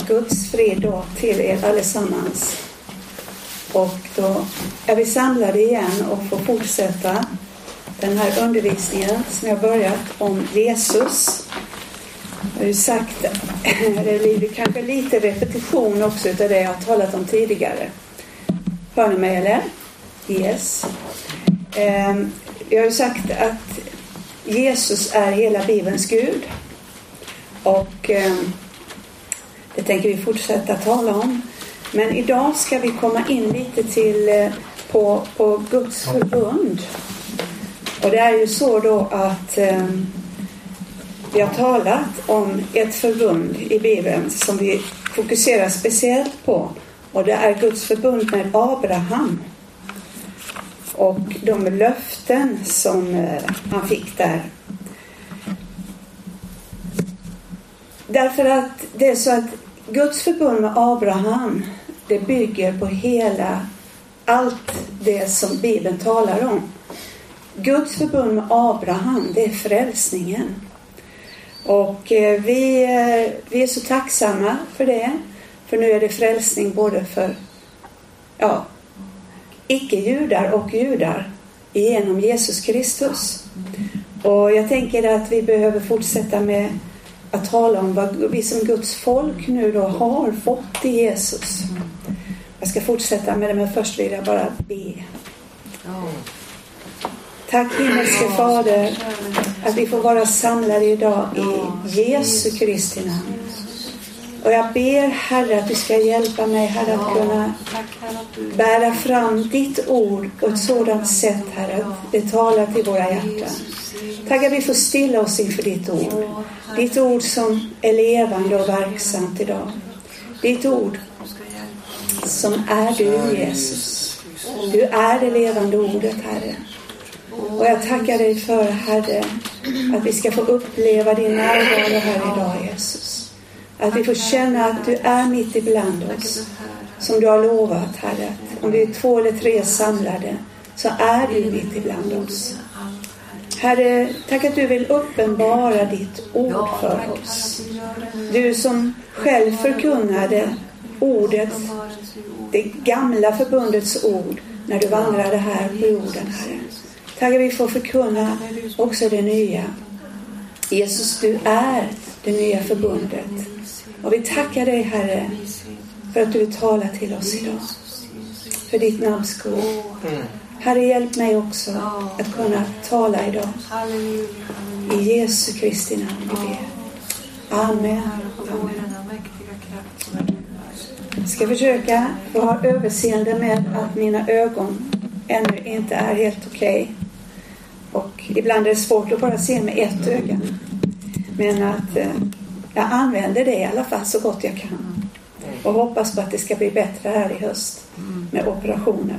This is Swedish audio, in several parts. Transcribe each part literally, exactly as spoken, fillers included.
Guds frid då till er allesammans. Och då är vi samlade igen och får fortsätta den här undervisningen som jag börjat om Jesus. Jag har ju sagt, det blir kanske lite repetition också utav det jag har talat om tidigare. Hör ni mig eller? Yes. Jag har ju sagt att Jesus är hela Bibelns Gud. Och det tänker vi fortsätta tala om. Men idag ska vi komma in lite till på, på Guds förbund. Och det är ju så då att eh, vi har talat om ett förbund i Bibeln som vi fokuserar speciellt på. Och det är Guds förbund med Abraham. Och de löften som eh, han fick där. Därför att det är så att Guds förbund med Abraham, det bygger på hela allt det som Bibeln talar om. Guds förbund med Abraham, det är frälsningen. Och eh, vi, eh, vi är så tacksamma för det. För nu är det frälsning både för ja, icke-judar och judar genom Jesus Kristus. Och jag tänker att vi behöver fortsätta med att tala om vad vi som Guds folk nu då har fått i Jesus. Jag ska fortsätta med det, men först vill jag bara be. Tack himmelske Fader att vi får vara samlade idag i Jesu Kristi namn. Och jag ber Herre att du ska hjälpa mig Herre att kunna bära fram ditt ord på ett sådant sätt Herre att det talar till våra hjärtan. Tack att vi får stilla oss inför ditt ord. Ditt ord som är levande och verksamt idag. Ditt ord som är du Jesus. Du är det levande ordet Herre. Och jag tackar dig för Herre att vi ska få uppleva din närvaro här idag Jesus. Att vi får känna att du är mitt ibland oss. Som du har lovat Herre. Om vi är två eller tre samlade så är du mitt ibland oss. Herre, tack att du vill uppenbara ditt ord för oss. Du som själv förkunnade ordet, det gamla förbundets ord, när du vandrade här på jorden, Herre. Tack att vi får förkunna också det nya. Jesus, du är det nya förbundet. Och vi tackar dig, Herre, för att du vill tala till oss idag. För ditt namns skull. Herre, hjälp mig också att kunna tala idag. I Jesu Kristi namn vi ber. Amen. Amen. Jag ska försöka få ha överseende med att mina ögon ännu inte är helt okej. Okay. Och ibland är det svårt att bara se med ett öga. Men att eh, jag använder det i alla fall så gott jag kan. Och hoppas på att det ska bli bättre här i höst med operationer.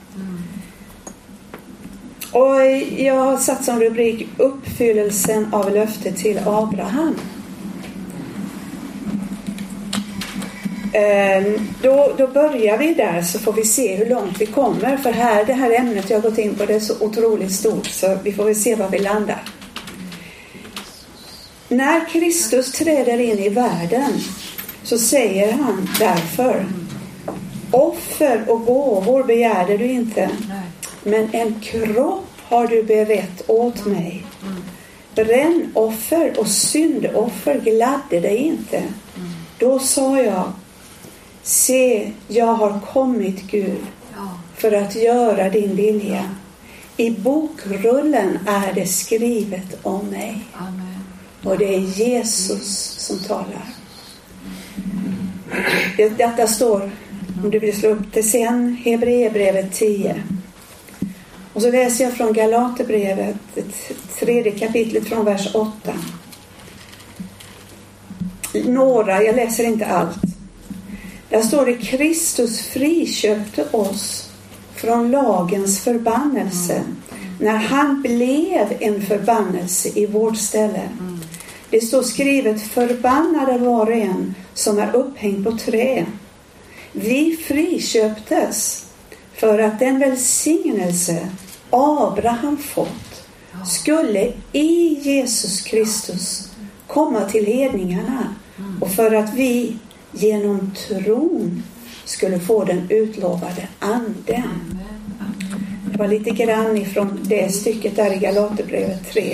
Och jag har satt som rubrik uppfyllelsen av löftet till Abraham. Då, då börjar vi där så får vi se hur långt vi kommer. För här, det här ämnet jag har gått in på, det är så otroligt stort så vi får väl se var vi landar. När Kristus träder in i världen så säger han därför: offer och gåvor begärde du inte, men en kropp har du berett åt mig. Brännoffer och syndoffer gladde dig inte. Då sa jag: se, jag har kommit, Gud, för att göra din vilja. I bokrullen är det skrivet om mig. Amen. Och det är Jesus som talar. Detta står, om du vill slå upp det sen, Hebreerbrevet tio. Och så läser jag från Galaterbrevet, tredje kapitlet från vers åtta. Några, jag läser inte allt. Där står det: Kristus friköpte oss från lagens förbannelse när han blev en förbannelse i vårt ställe. Det står skrivet: förbannade var och en som är upphängd på trä. Vi friköptes för att den välsignelse Abraham fått skulle i Jesus Kristus komma till hedningarna, och för att vi genom tron skulle få den utlovade anden. Det var lite grann ifrån det stycket där i Galaterbrevet tre.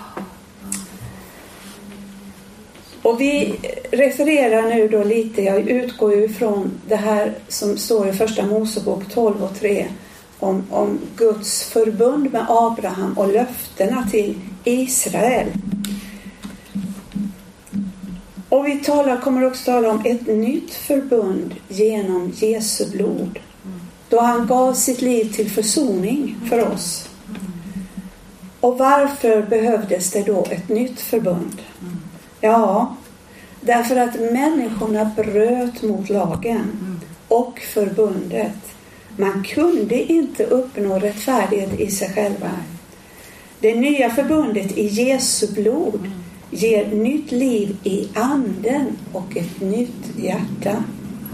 Och vi refererar nu då lite, jag utgår ju från det här som står i första Mosebok tolv och tre om, om Guds förbund med Abraham och löftena till Israel. Och vi talar, kommer också tala om ett nytt förbund genom Jesu blod. Då han gav sitt liv till försoning för oss. Och varför behövdes det då ett nytt förbund? Ja, därför att människorna bröt mot lagen och förbundet. Man kunde inte uppnå rättfärdighet i sig själva. Det nya förbundet i Jesu blod ger nytt liv i anden och ett nytt hjärta.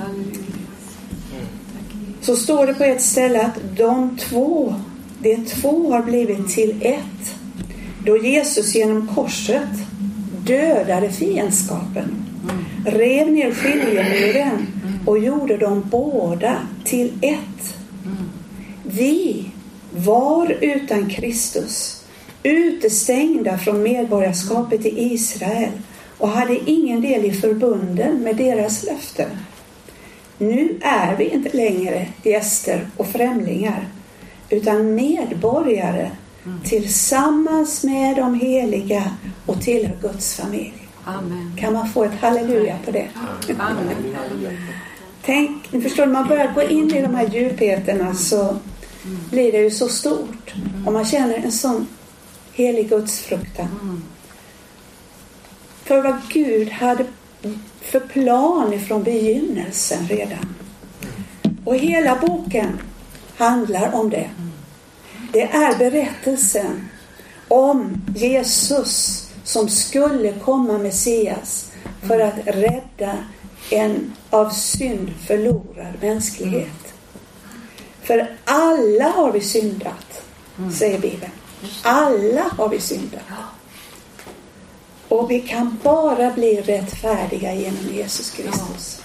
Så står det på ett ställe att de två, de två har blivit till ett. Då Jesus genom korset dödade fiendskapen, rev ner skiljemuren och gjorde dem båda till ett. Vi var utan Kristus, utestängda från medborgarskapet i Israel och hade ingen del i förbunden med deras löften. Nu är vi inte längre gäster och främlingar utan medborgare tillsammans med de heliga och tillhör Guds familj. Amen. Kan man få ett halleluja på det? Amen. Tänk, ni förstår, när man börjar gå in i de här djupheterna så blir det ju så stort. Och man känner en sån helig Guds fruktan. För vad Gud hade för plan ifrån begynnelsen redan. Och hela boken handlar om det. Det är berättelsen om Jesus som skulle komma Messias för att rädda en av synd förlorad mänsklighet. För alla har vi syndat, säger Bibeln. Alla har vi syndat. Och vi kan bara bli rättfärdiga genom Jesus Kristus.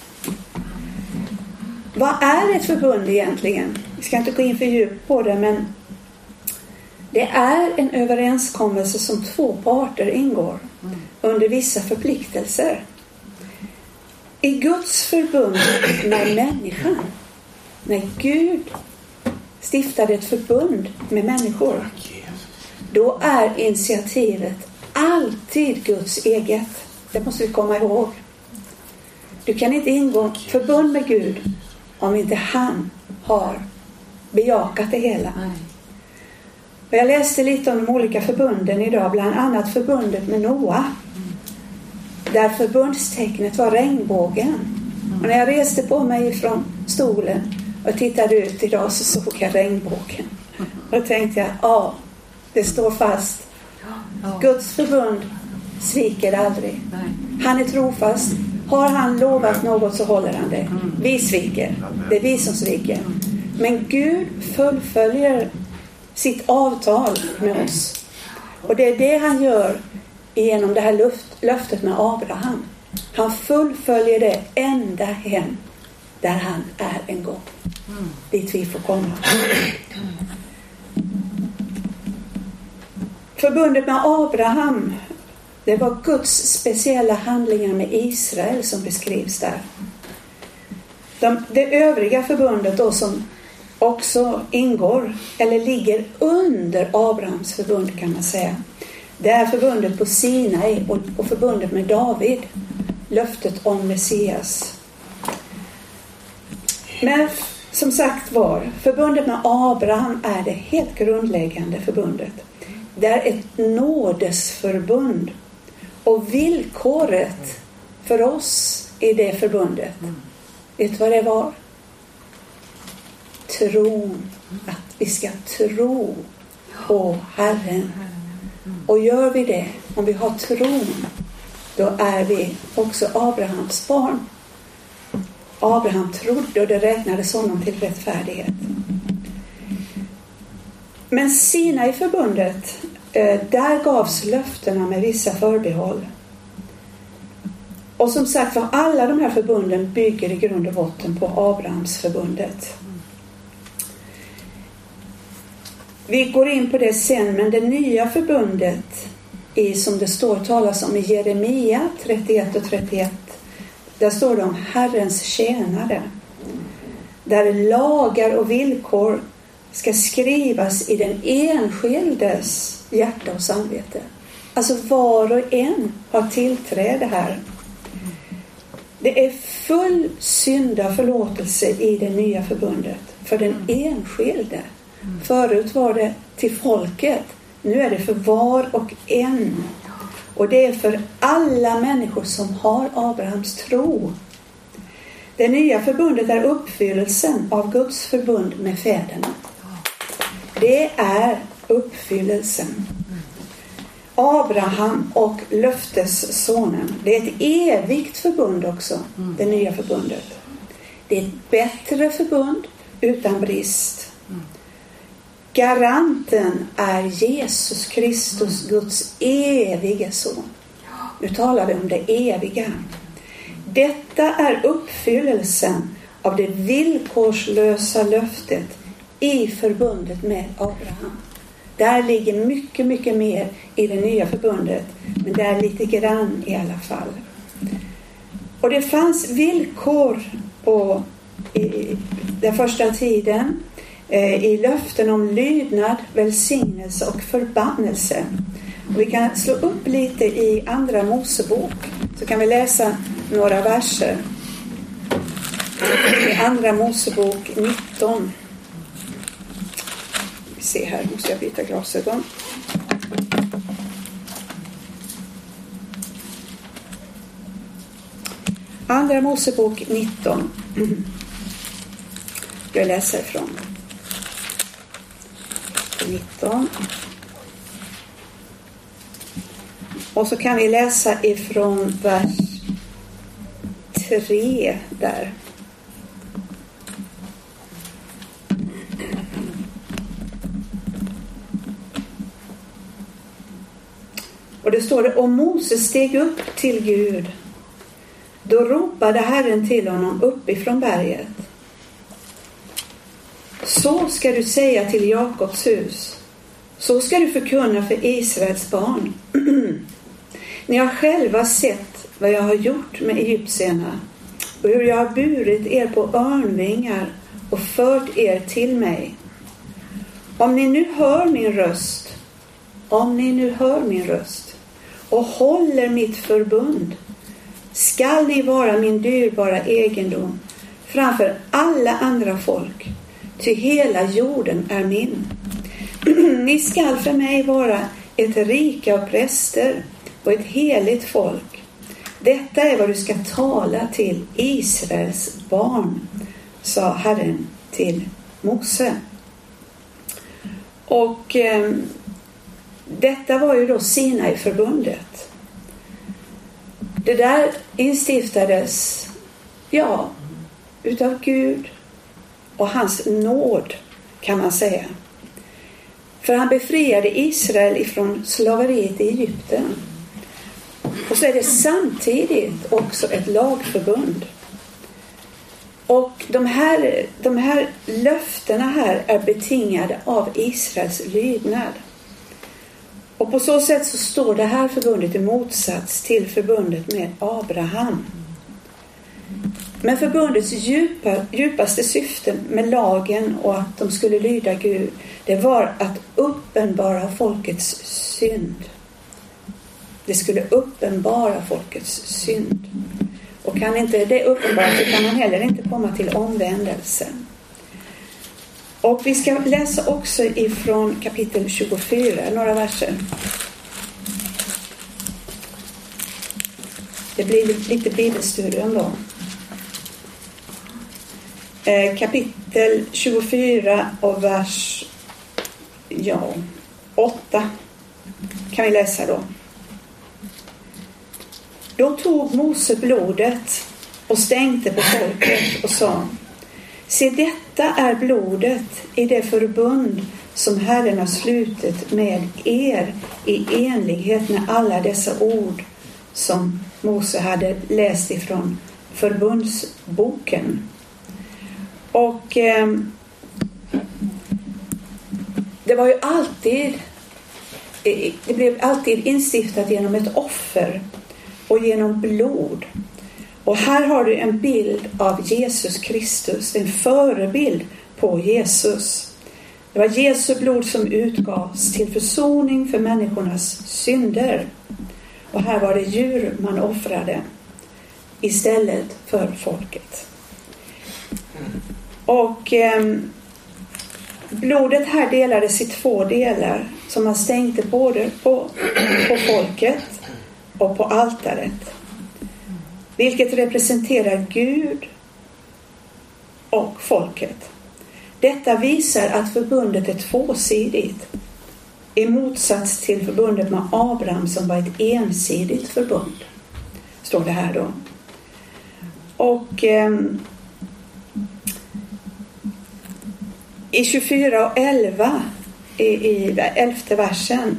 Vad är ett förbund egentligen? Vi ska inte gå in för djupt på det, men det är en överenskommelse som två parter ingår under vissa förpliktelser. I Guds förbund med människan, när Gud stiftade ett förbund med människor, då är initiativet alltid Guds eget. Det måste vi komma ihåg. Du kan inte ingå förbund med Gud om inte han har bejakat det hela. Och jag läste lite om de olika förbunden idag, bland annat förbundet med Noa, där förbundstecknet var regnbågen. Och när jag reste på mig från stolen och tittade ut idag så såg jag regnbågen. Och då tänkte jag, ja, det står fast. Guds förbund sviker aldrig. Han är trofast. Har han lovat något så håller han det. Vi sviker. Det är vi som sviker. Men Gud fullföljer sitt avtal med oss. Och det är det han gör genom det här luft, löftet med Abraham. Han fullföljer det ända hem där han är en gång. Dit vi får komma. Förbundet med Abraham, det var Guds speciella handlingar med Israel som beskrivs där. De, det övriga förbundet då som också ingår eller ligger under Abrahams förbund kan man säga. Det är förbundet på Sinai och, och förbundet med David. Löftet om Messias. Men som sagt var, förbundet med Abraham är det helt grundläggande förbundet. Det är ett nådesförbund. Och villkoret för oss i det förbundet, vet du vad det var? Tron. Att vi ska tro på Herren. Och gör vi det, om vi har tron, då är vi också Abrahams barn. Abraham trodde och det räknades honom till rättfärdighet. Men Sinai förbundet, där gavs löftena med vissa förbehåll. Och som sagt, för alla de här förbunden bygger i grund och botten på Abrahams förbundet. Vi går in på det sen, men det nya förbundet i, som det står talas om i Jeremia trettioett och trettioett, där står det om Herrens tjänare. Där lagar och villkor ska skrivas i den enskildes hjärta och samvete. Alltså var och en har tillträde här. Det är full synda förlåtelse i det nya förbundet för den enskilde. Förut var det till folket. Nu är det för var och en. Och det är för alla människor som har Abrahams tro. Det nya förbundet är uppfyllelsen av Guds förbund med fäderna. Det är uppfyllelsen. Abraham och löftessonen. Det är ett evigt förbund också, det nya förbundet. Det är ett bättre förbund utan brist. Garanten är Jesus Kristus, Guds eviga son. Nu talar vi om det eviga. Detta är uppfyllelsen av det villkorslösa löftet i förbundet med Abraham. Där ligger mycket, mycket mer i det nya förbundet. Men det är lite grann i alla fall. Och det fanns villkor på i den första tiden. Eh, I löften om lydnad, välsignelse och förbannelse. Och vi kan slå upp lite i andra Mosebok. Så kan vi läsa några verser. I andra Mosebok nitton. Se här, måste jag byta glasögon. Andra Mosebok nitton. Jag läser från nitton. Och så kan vi läsa ifrån vers tre där. Och det står det, och Moses steg upp till Gud. Då ropade Herren till honom uppifrån berget. Så ska du säga till Jakobs hus. Så ska du förkunna för Israels barn. Ni har själva sett vad jag har gjort med egyptierna. Och hur jag har burit er på örnvingar och fört er till mig. Om ni nu hör min röst. Om ni nu hör min röst. Och håller mitt förbund, skall ni vara min dyrbara egendom framför alla andra folk, ty hela jorden är min. Ni skall för mig vara ett rike av präster och ett heligt folk. Detta är vad du ska tala till Israels barn, sa Herren till Mose. Och eh, detta var ju då Sinai-förbundet. Det där instiftades, ja, utav Gud och hans nåd, kan man säga. För han befriade Israel ifrån slaveriet i Egypten. Och så är det samtidigt också ett lagförbund. Och de här, de här löftena här är betingade av Israels lydnad. Och på så sätt så står det här förbundet i motsats till förbundet med Abraham. Men förbundets djupa, djupaste syfte med lagen och att de skulle lyda Gud, det var att uppenbara folkets synd. Det skulle uppenbara folkets synd. Och kan inte det uppenbara, så kan man heller inte komma till omvändelse. Och vi ska läsa också ifrån kapitel tjugofyra, några verser. Det blir lite bibelstudium då. Eh, kapitel tjugofyra och vers ja, åtta kan vi läsa då. Då tog Mose blodet och stänkte på folket och sa: se, detta är blodet i det förbund som Herren har slutit med er i enlighet med alla dessa ord som Mose hade läst ifrån förbundsboken. Och eh, det var ju alltid det blev alltid instiftat genom ett offer och genom blod. Och här har du en bild av Jesus Kristus, en förebild på Jesus. Det var Jesu blod som utgavs till försoning för människornas synder. Och här var det djur man offrade istället för folket. Och eh, blodet här delades i två delar som man stänkte både på, på folket och på altaret. Vilket representerar Gud och folket. Detta visar att förbundet är tvåsidigt. I motsats till förbundet med Abraham som var ett ensidigt förbund. Står det här då. Och eh, i tjugofyra och elva i, i elfte versen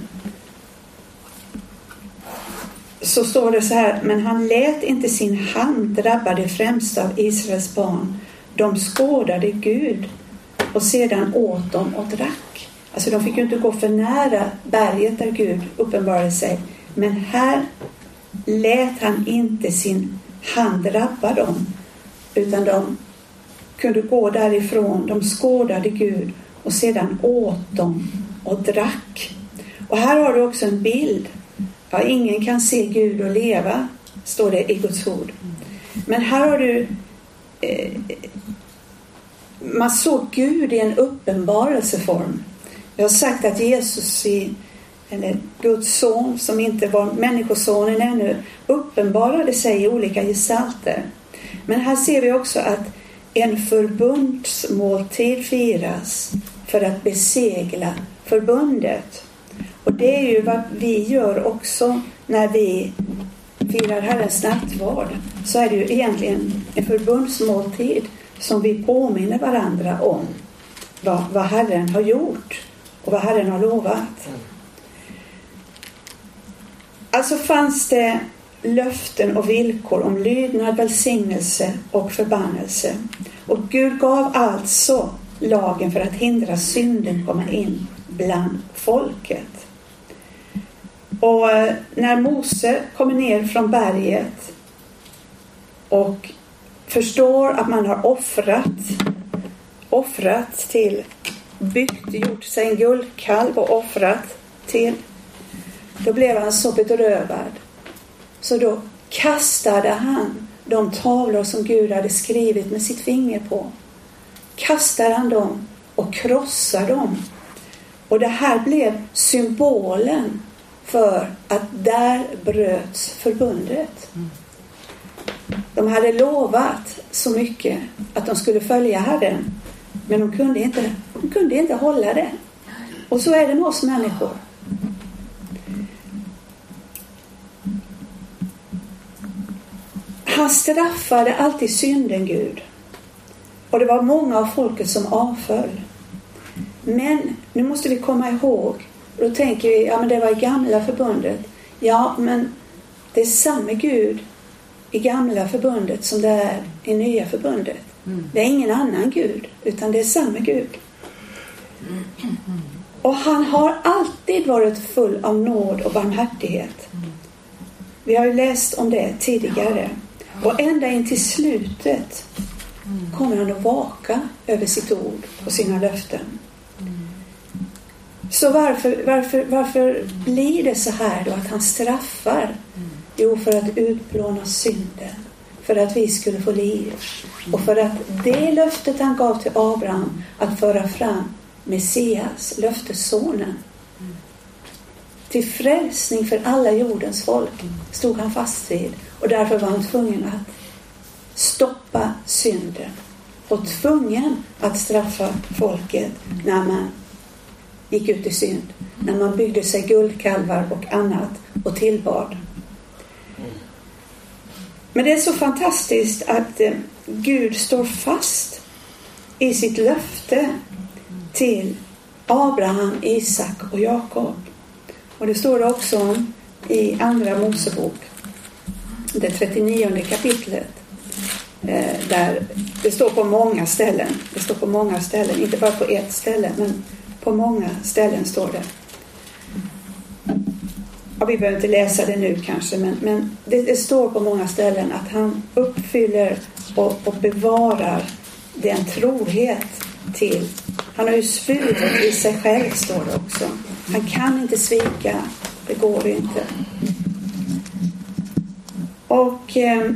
så står det så här: men han lät inte sin hand drabba det främsta av Israels barn. De skådade Gud och sedan åt de och drack. Alltså de fick ju inte gå för nära berget där Gud uppenbarade sig. Men här lät han inte sin hand drabba dem, utan de kunde gå därifrån. De skådade Gud och sedan åt de och drack. Och här har du också en bild. Ja, ingen kan se Gud och leva, står det i Guds ord. Men här har du eh, man såg Gud i en uppenbarelseform. Jag har sagt att Jesus i, eller Guds son som inte var människosonen ännu, uppenbarade sig i olika gestalter. Men här ser vi också att en förbundsmåltid firas för att besegla förbundet. Och det är ju vad vi gör också när vi firar Herrens nattvard. Så är det ju egentligen en förbundsmåltid som vi påminner varandra om vad, vad Herren har gjort och vad Herren har lovat. Alltså fanns det löften och villkor om lydnad, välsignelse och förbannelse. Och Gud gav alltså lagen för att hindra synden komma in bland folket. Och när Mose kommer ner från berget och förstår att man har offrat offrat till byggt, gjort sig en guldkalv och offrat till, då blev han så bedrövad. Så då kastade han de tavlor som Gud hade skrivit med sitt finger på. Kastade han dem och krossade dem. Och det här blev symbolen för att där bröts förbundet. De hade lovat så mycket att de skulle följa Herren, men de kunde inte, de kunde inte hålla det. Och så är det med oss människor. Han straffade alltid synden, Gud. Och det var många av folket som avföll. Men nu måste vi komma ihåg, och då tänker vi, ja men det var i gamla förbundet. Ja, men det är samma Gud i gamla förbundet som det är i nya förbundet. Mm. Det är ingen annan Gud, utan det är samma Gud. Mm. Och han har alltid varit full av nåd och barmhärtighet. Mm. Vi har ju läst om det tidigare. Och ända in till slutet mm. kommer han att vaka över sitt ord och sina löften. Mm. Så varför, varför, varför blir det så här då att han straffar? Mm. Jo, för att utplåna synden. För att vi skulle få liv. Och för att det löftet han gav till Abraham att föra fram Messias, löftessonen, mm. till frälsning för alla jordens folk, stod han fast vid. Och därför var han tvungen att stoppa synden. Och tvungen att straffa folket när man gick ut i synd. När man byggde sig guldkalvar och annat och tillbad. Men det är så fantastiskt att eh, Gud står fast i sitt löfte till Abraham, Isak och Jakob. Och det står det också om i andra Mosebok. det trettionionde kapitlet. Eh, där det står på många ställen. Det står på många ställen, inte bara på ett ställe, men på många ställen står det. Ja, vi behöver inte läsa det nu kanske, men, men det, det står på många ställen att han uppfyller och, och bevarar den trohet till. Han har ju svurit i sig själv, står det också. Han kan inte svika, det går inte. Och eh,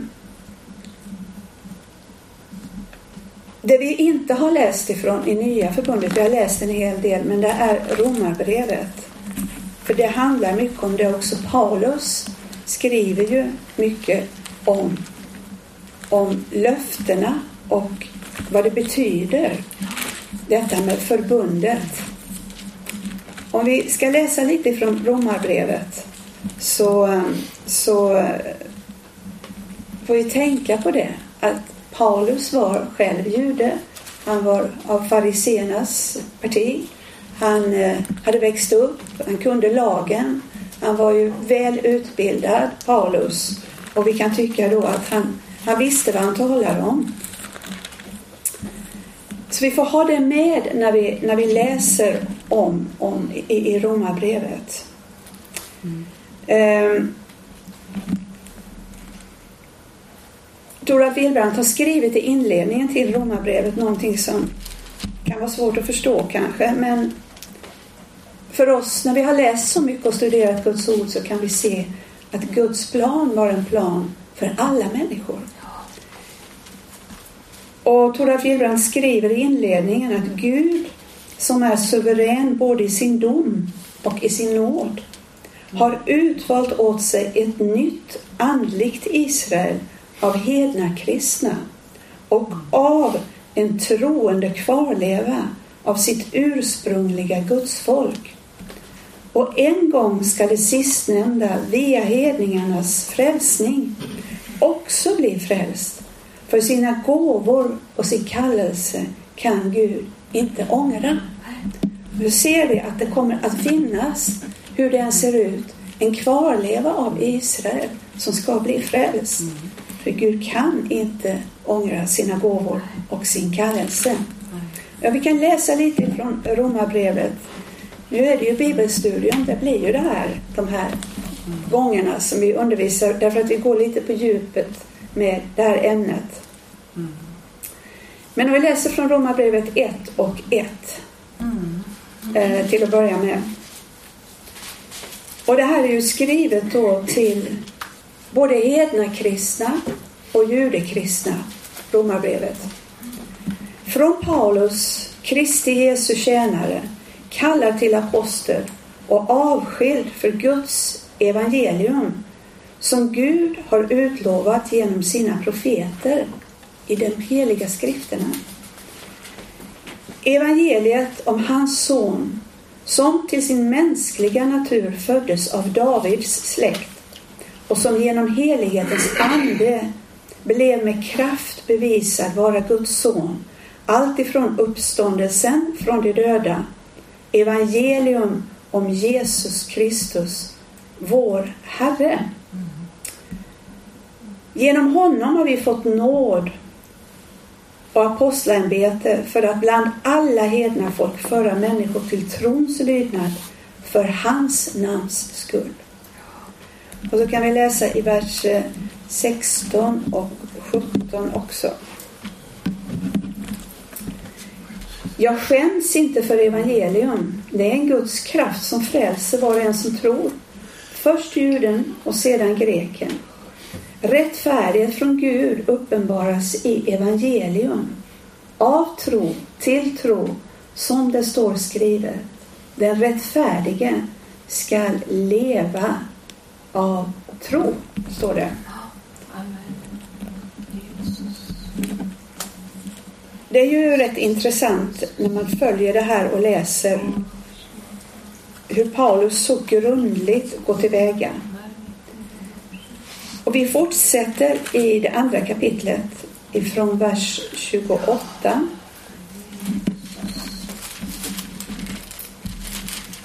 det vi inte har läst ifrån i Nya förbundet, vi har läst en hel del, men det är Romarbrevet. För det handlar mycket om det också. Paulus skriver ju mycket om, om löftena och vad det betyder, detta med förbundet. Om vi ska läsa lite från Romarbrevet så, så får vi tänka på det, att Paulus var själv jude. Han var av fariséernas parti. Han eh, hade växt upp, han kunde lagen. Han var ju väl utbildad, Paulus. Och vi kan tycka då att han, han visste vad han talade om. Så vi får ha det med när vi, när vi läser om, om i, i Romarbrevet. Mm. Eh, Dora Wilbrand har skrivit i inledningen till Romarbrevet någonting som kan vara svårt att förstå kanske, men för oss, när vi har läst så mycket och studerat Guds ord, så kan vi se att Guds plan var en plan för alla människor. Och Dora Wilbrand skriver i inledningen att Gud, som är suverän både i sin dom och i sin nåd, har utvalt åt sig ett nytt andligt Israel av hedna kristna och av en troende kvarleva av sitt ursprungliga gudsfolk. Och en gång ska det sistnämnda via hedningarnas frälsning också bli frälst. För sina gåvor och sin kallelse kan Gud inte ångra. Nu ser vi att det kommer att finnas, hur den ser ut, en kvarleva av Israel som ska bli frälst. För Gud kan inte ångra sina gåvor och sin kallelse. Ja, vi kan läsa lite från Romarbrevet. Nu är det ju bibelstudium, det blir ju det här, de här gångerna som vi undervisar, därför att vi går lite på djupet med det här ämnet. Men om vi läser från Romarbrevet ett och ett eh, till att börja med. Och det här är ju skrivet då till både hedna kristna och judekristna, Romarbrevet. Från Paulus, Kristi Jesu tjänare, kallad till apostel och avskild för Guds evangelium, som Gud har utlovat genom sina profeter i de heliga skrifterna. Evangeliet om hans son, som till sin mänskliga natur föddes av Davids släkt och som genom helighetens ande blev med kraft bevisad vara Guds son, allt ifrån uppståndelsen från de döda, evangelium om Jesus Kristus, vår Herre. Genom honom har vi fått nåd och apostlaämbete för att bland alla hedna folk föra människor till trons lydnad för hans namns skull. Och så kan vi läsa i vers sexton och sjutton också. Jag skäms inte för evangelium. Det är en Guds kraft som frälser var och en som tror. Först juden och sedan greken. Rättfärdighet från Gud uppenbaras i evangelium. Av tro till tro, som det står skrivet. Den rättfärdige ska leva av tro, står det. Det är ju rätt intressant när man följer det här och läser hur Paulus så grundligt går tillväga. Och vi fortsätter i det andra kapitlet ifrån vers tjugoåtta.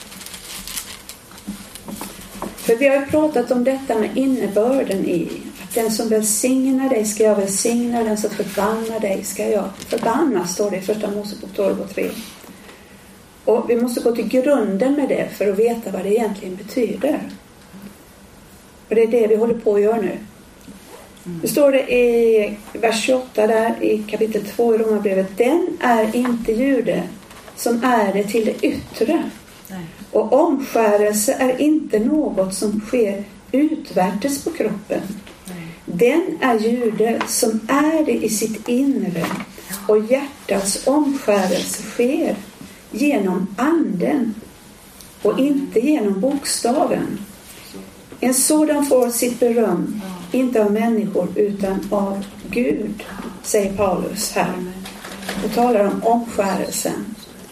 För vi har ju pratat om detta med innebörden i att den som välsignar dig ska jag välsigna, den som förbannar dig ska jag förbanna, står det i första Mosebok tolv och tre. Och vi måste gå till grunden med det för att veta vad det egentligen betyder. Och det är det vi håller på att göra nu. Det står det i vers tjugoåtta där i kapitel två i Romarbrevet. Den är inte jude som är det till det yttre. Och omskärelse är inte något som sker utvärtes på kroppen. Den är jude som är det i sitt inre. Och hjärtats omskärelse sker genom anden och inte genom bokstaven. En sådan får sitt beröm inte av människor utan av Gud, säger Paulus här. Och talar om omskärelsen.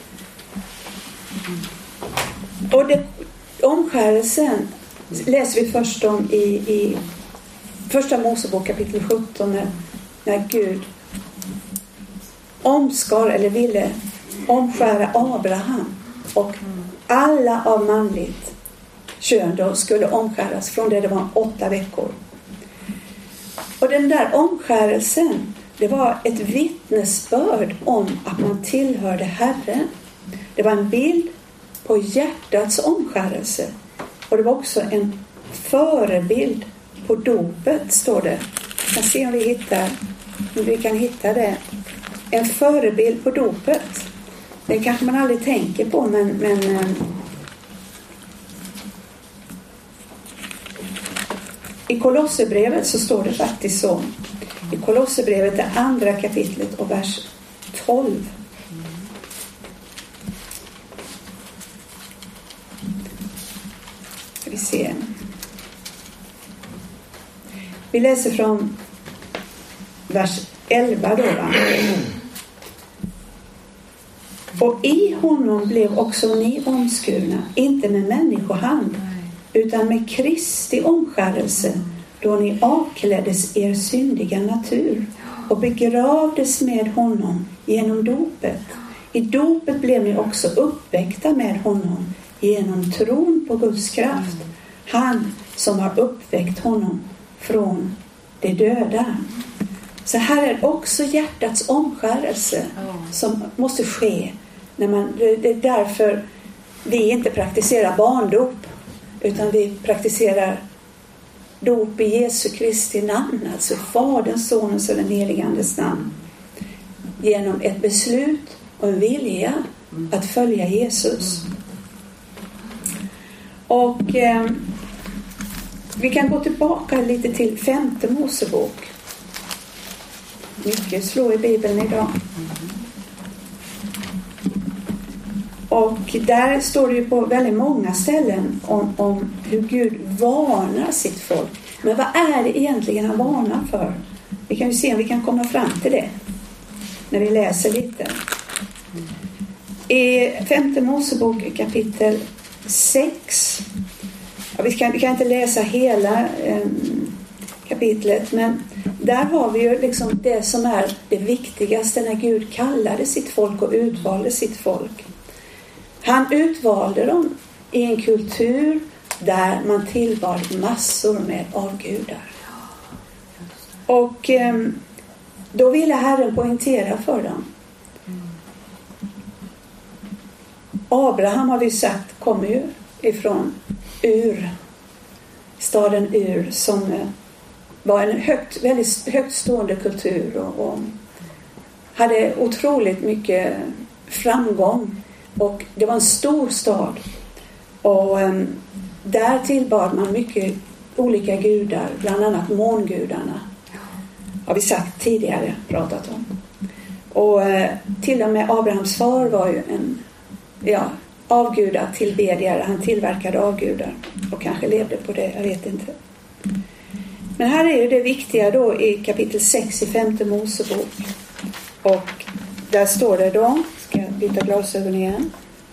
Och det, omskärelsen läser vi först om i, i första Mosebok kapitel sjutton när, när Gud omskar eller ville omskära Abraham och alla av manligt kön då skulle omskäras från det det var åtta veckor. Och den där omskärelsen, det var ett vittnesbörd om att man tillhörde Herren. Det var en bild på hjärtats omskärelse. Och det var också en förebild på dopet, står det. Vi kan se om vi hittar, om vi kan hitta det. En förebild på dopet. Det kanske man aldrig tänker på, men, men i Kolosserbrevet så står det faktiskt så. I Kolosserbrevet, det andra kapitlet och vers tolv. Ska vi se. Vi läser från vers elva då. Va? Och i honom blev också ni omskurna, inte med människohand, utan med Kristi omskärelse, då ni avkläddes er syndiga natur och begravdes med honom genom dopet. I dopet blev ni också uppväckta med honom genom tron på Guds kraft, han som har uppväckt honom från de döda. Så här är också hjärtats omskärelse som måste ske. När man, det är därför vi inte praktiserar barndop, utan vi praktiserar dop i Jesu Kristi namn, alltså Faderns, Sonens och den helige Andes namn, genom ett beslut och en vilja att följa Jesus. Och eh, vi kan gå tillbaka lite till femte Mosebok. Mycket slår i Bibeln idag. Och där står det ju på väldigt många ställen om, om hur Gud varnar sitt folk. Men vad är det egentligen han varnar för? Vi kan ju se om vi kan komma fram till det när vi läser lite. I femte Mosebok kapitel sex. Ja, vi, kan, vi kan inte läsa hela eh, kapitlet, men där har vi ju liksom det som är det viktigaste när Gud kallade sitt folk och utvalde sitt folk. Han utvalde dem i en kultur där man tillbad massor med avgudar. Och eh, då ville Herren poängtera för dem. Abraham har vi sagt kommer ju ifrån Ur, staden Ur, som eh, var en högt, väldigt högt stående kultur och, och hade otroligt mycket framgång. Och det var en stor stad. Och um, där tillbad man mycket olika gudar. Bland annat mångudarna. Har vi sagt tidigare, pratat om. Och uh, till och med Abrahams far var ju en ja, avgudar tillbedjare. Han tillverkade avgudar. Och kanske levde på det, jag vet inte. Men här är ju det viktiga då i kapitel sex i femte Mosebok. Och där står det då. Ska jag byta glasögon igen.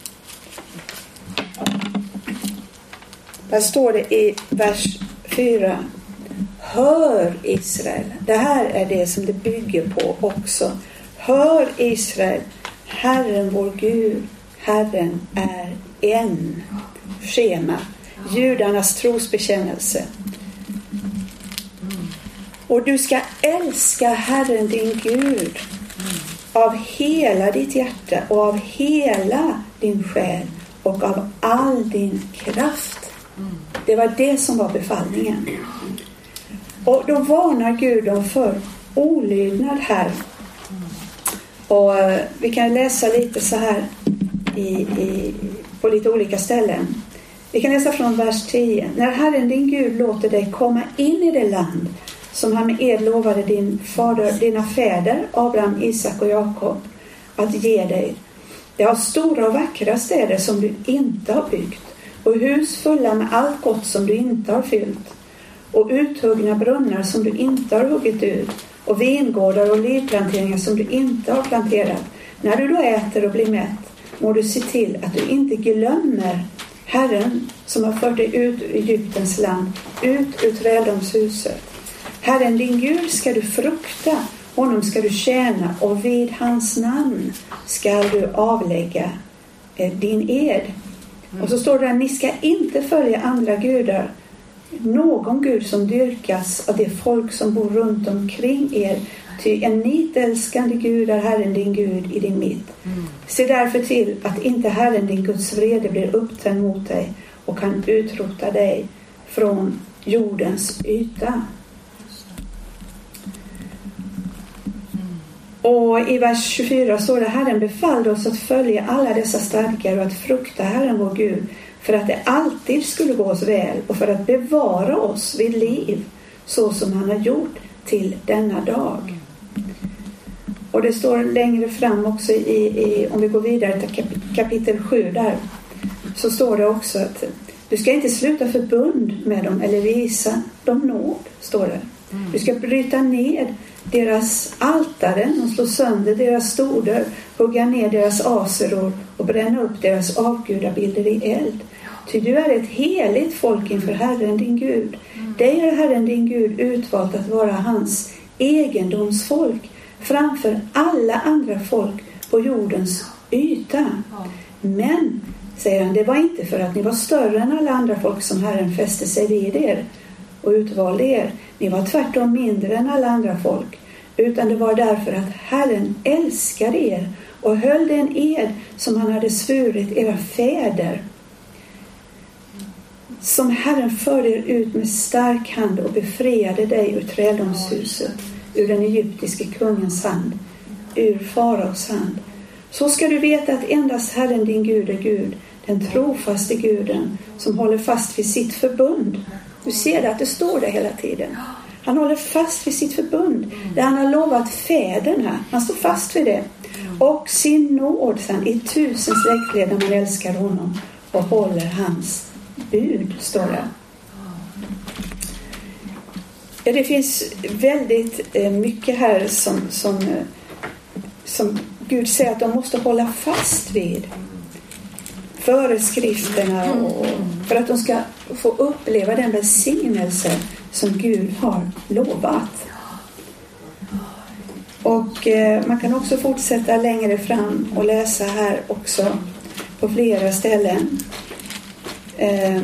Där står det i vers fyra. Hör Israel. Det här är det som det bygger på också. Hör Israel. Herren vår Gud. Herren är en. Schema. Judarnas trosbekännelse. Och du ska älska Herren din Gud av hela ditt hjärta och av hela din själ och av all din kraft. Det var det som var befallningen. Och då varnar Gud dem för olydnad här. Och vi kan läsa lite så här i, i, på lite olika ställen. Vi kan läsa från vers tio. När Herren din Gud låter dig komma in i det land som han med ed lovade din fader, dina fäder, Abraham, Isak och Jakob, att ge dig. Det har stora och vackra städer som du inte har byggt, och hus fulla med allt gott som du inte har fyllt, och uthuggna brunnar som du inte har huggit ut, och vingårdar och olivplanteringar som du inte har planterat. När du då äter och blir mätt, må du se till att du inte glömmer Herren som har fört dig ut ur Egyptens land, ut ur träldomshuset. Herren din Gud ska du frukta, honom ska du tjäna, och vid hans namn ska du avlägga eh, din ed. Mm. Och så står det att ni ska inte följa andra gudar, någon gud som dyrkas av det folk som bor runt omkring er. Ty en nitälskande Gud är Herren din Gud i din mitt. Mm. Se därför till att inte Herren din Guds vrede blir upptänd mot dig och kan utrota dig från jordens yta. Och i vers tjugofyra står det: Herren befallde oss att följa alla dessa stadgar och att frukta Herren vår Gud, för att det alltid skulle gå oss väl och för att bevara oss vid liv, så som han har gjort till denna dag. Och det står längre fram också i, i om vi går vidare till kapitel sju där, så står det också att du ska inte sluta förbund med dem eller visa dem nåd, står det. Du ska bryta ner deras altaren och slå sönder deras stoder, hugga ner deras aseror och bränna upp deras avgudabilder i eld. Ty du är ett heligt folk inför Herren din Gud. Dig har Herren din Gud utvalt att vara hans egendomsfolk framför alla andra folk på jordens yta. Men, säger han, det var inte för att ni var större än alla andra folk som Herren fäste sig vid er och utvalde er. Ni var tvärtom mindre än alla andra folk, utan det var därför att Herren älskade er och höll den ed som han hade svurit era fäder, som Herren förde er ut med stark hand och befriade dig ur träldomshuset, ur den egyptiske kungens hand, ur faraos hand. Så ska du veta att endast Herren din Gud är Gud, den trofaste Guden som håller fast vid sitt förbund. Du ser det, att det står där hela tiden. Han håller fast vid sitt förbund, där han har lovat fäderna. Han står fast vid det. Och sin nåd sen i tusen släktled när man älskar honom och håller hans bud, står det. Ja, det finns väldigt mycket här som, som, som Gud säger att de måste hålla fast vid. Föreskrifterna, och för att de ska få uppleva den välsignelse som Gud har lovat. Och eh, man kan också fortsätta längre fram och läsa här också på flera ställen. Eh,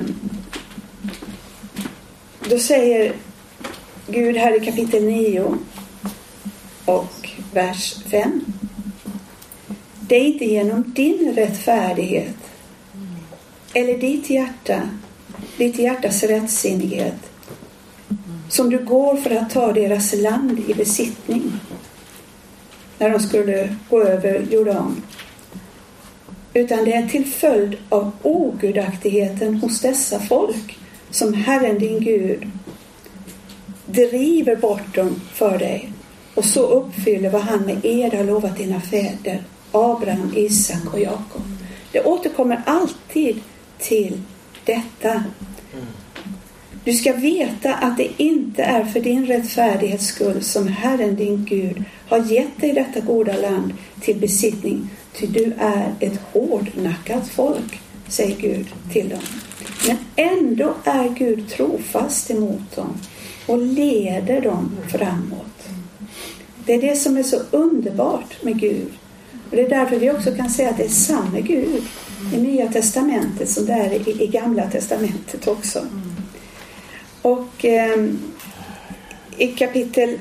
då säger Gud här i kapitel nio och vers fem: det är inte genom din rättfärdighet eller ditt hjärta, ditt hjärtas rättsinnighet som du går för att ta deras land i besittning när de skulle gå över Jordan, utan det är till följd av ogudaktigheten hos dessa folk som Herren din Gud driver bort dem för dig och så uppfyller vad han med ed har lovat dina fäder Abraham, Isak och Jakob. Det återkommer alltid till detta. Du ska veta att det inte är för din rättfärdighets skull som Herren din Gud har gett dig detta goda land till besittning, ty du är ett hårdnackat folk, säger Gud till dem. Men ändå är Gud trofast emot dem och leder dem framåt. Det är det som är så underbart med Gud. Och det är därför vi också kan säga att det är samma Gud i Nya testamentet som det är i, i Gamla testamentet också. Och eh, i kapitel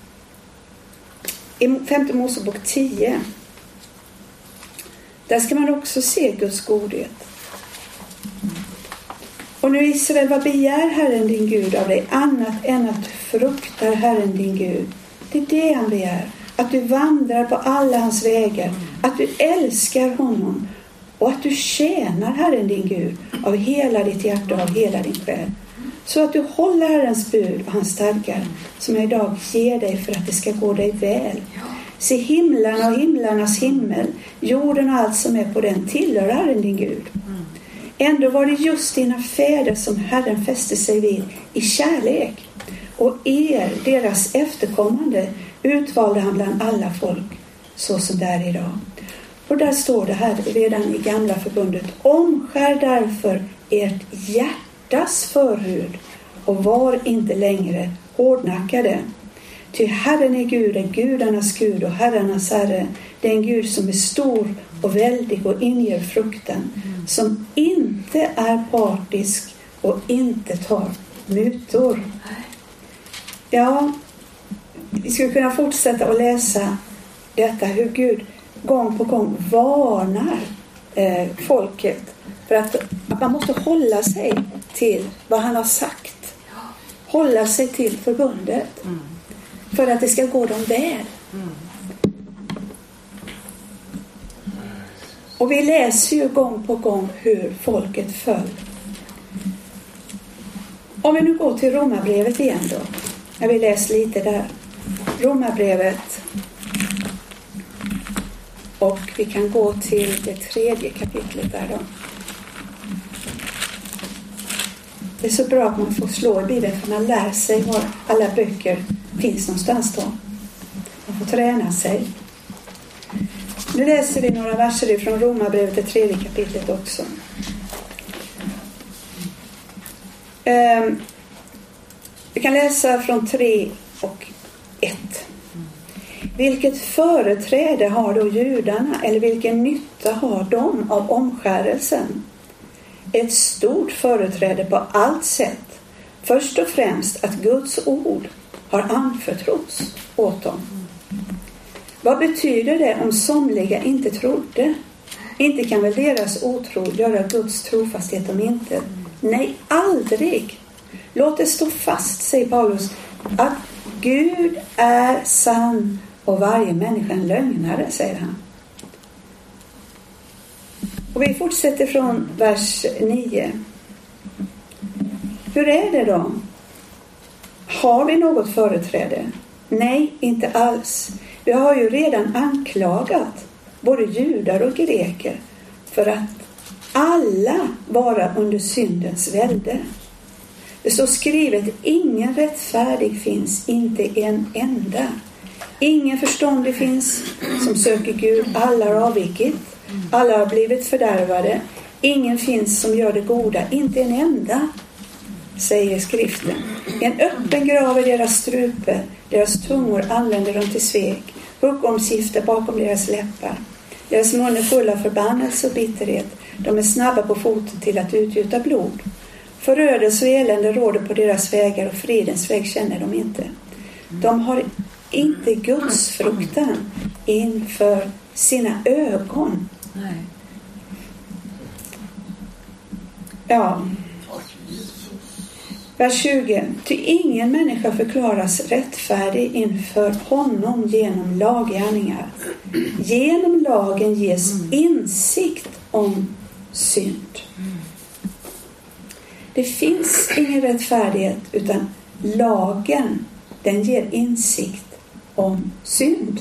i femte Mosebok tio, där ska man också se Guds godhet. Och nu Israel, vad begär Herren din Gud av dig annat än att du fruktar Herren din Gud? Det är det han begär. Att du vandrar på alla hans vägar. Att du älskar honom. Och att du tjänar Herren din Gud av hela ditt hjärta och av hela din själ. Så att du håller Herrens bud och hans stadgar som jag idag ger dig för att det ska gå dig väl. Se himlarna och himlarnas himmel, jorden och allt som är på den tillhör Herren din Gud. Ändå var det just dina fäder som Herren fäste sig vid i kärlek. Och er, deras efterkommande, utvalde han bland alla folk, så som där idag. Och där står det här redan i gamla förbundet: omskär därför ert hjärtas förhud och var inte längre hårdnackade. Ty Herren är Gud, är gudarnas Gud och herrarnas Herre. Det är en Gud som är stor och väldig och inger fruktan. Mm. Som inte är partisk och inte tar mutor. Ja, vi skulle kunna fortsätta att läsa detta, hur Gud gång på gång varnar eh, folket för att, att man måste hålla sig till vad han har sagt. Hålla sig till förbundet. Mm. För att det ska gå dem väl. Mm. Och vi läser ju gång på gång hur folket föll. Om vi nu går till Romarbrevet igen då. Jag vill läsa lite där. Romarbrevet. Och vi kan gå till det tredje kapitlet där då. Det är så bra att man får slå i Bibeln, för man lär sig var alla böcker finns någonstans då. Man får träna sig. Nu läser vi några verser från Romarbrevet, det tredje kapitlet också. Um, vi kan läsa från tre och ett. Vilket företräde har då judarna, eller vilken nytta har de av omskärelsen? Ett stort företräde på allt sätt. Först och främst att Guds ord har anförtrotts åt dem. Vad betyder det om somliga inte trodde? Inte kan väl deras otro göra Guds trofasthet om inte? Nej, aldrig. Låt det stå fast, säger Paulus, att Gud är sann och varje människa en lögnare, säger han. Och vi fortsätter från vers nio. Hur är det då? Har vi något företräde? Nej, inte alls. Vi har ju redan anklagat både judar och greker för att alla vara under syndens välde. Det står skrivet: ingen rättfärdig finns, inte en enda. Ingen förståndig finns som söker Gud. Alla har avvikit. Alla har blivit fördärvade. Ingen finns som gör det goda, inte en enda, säger skriften. En öppen grav är deras strupe, deras tungor använder de till svek. Huggormsgifter bakom deras läppar. Deras mun är full av förbannelse och bitterhet. De är snabba på foten till att utgjuta blod. Förödelse och elände råder på deras vägar, och fridens väg känner de inte. De har inte Guds fruktan inför sina ögon. Nej. Ja. Vers tjugo. Ty ingen människa förklaras rättfärdig inför honom genom laggärningar. Genom lagen ges insikt om synd. Det finns ingen rättfärdighet, utan lagen, den ger insikt om synd.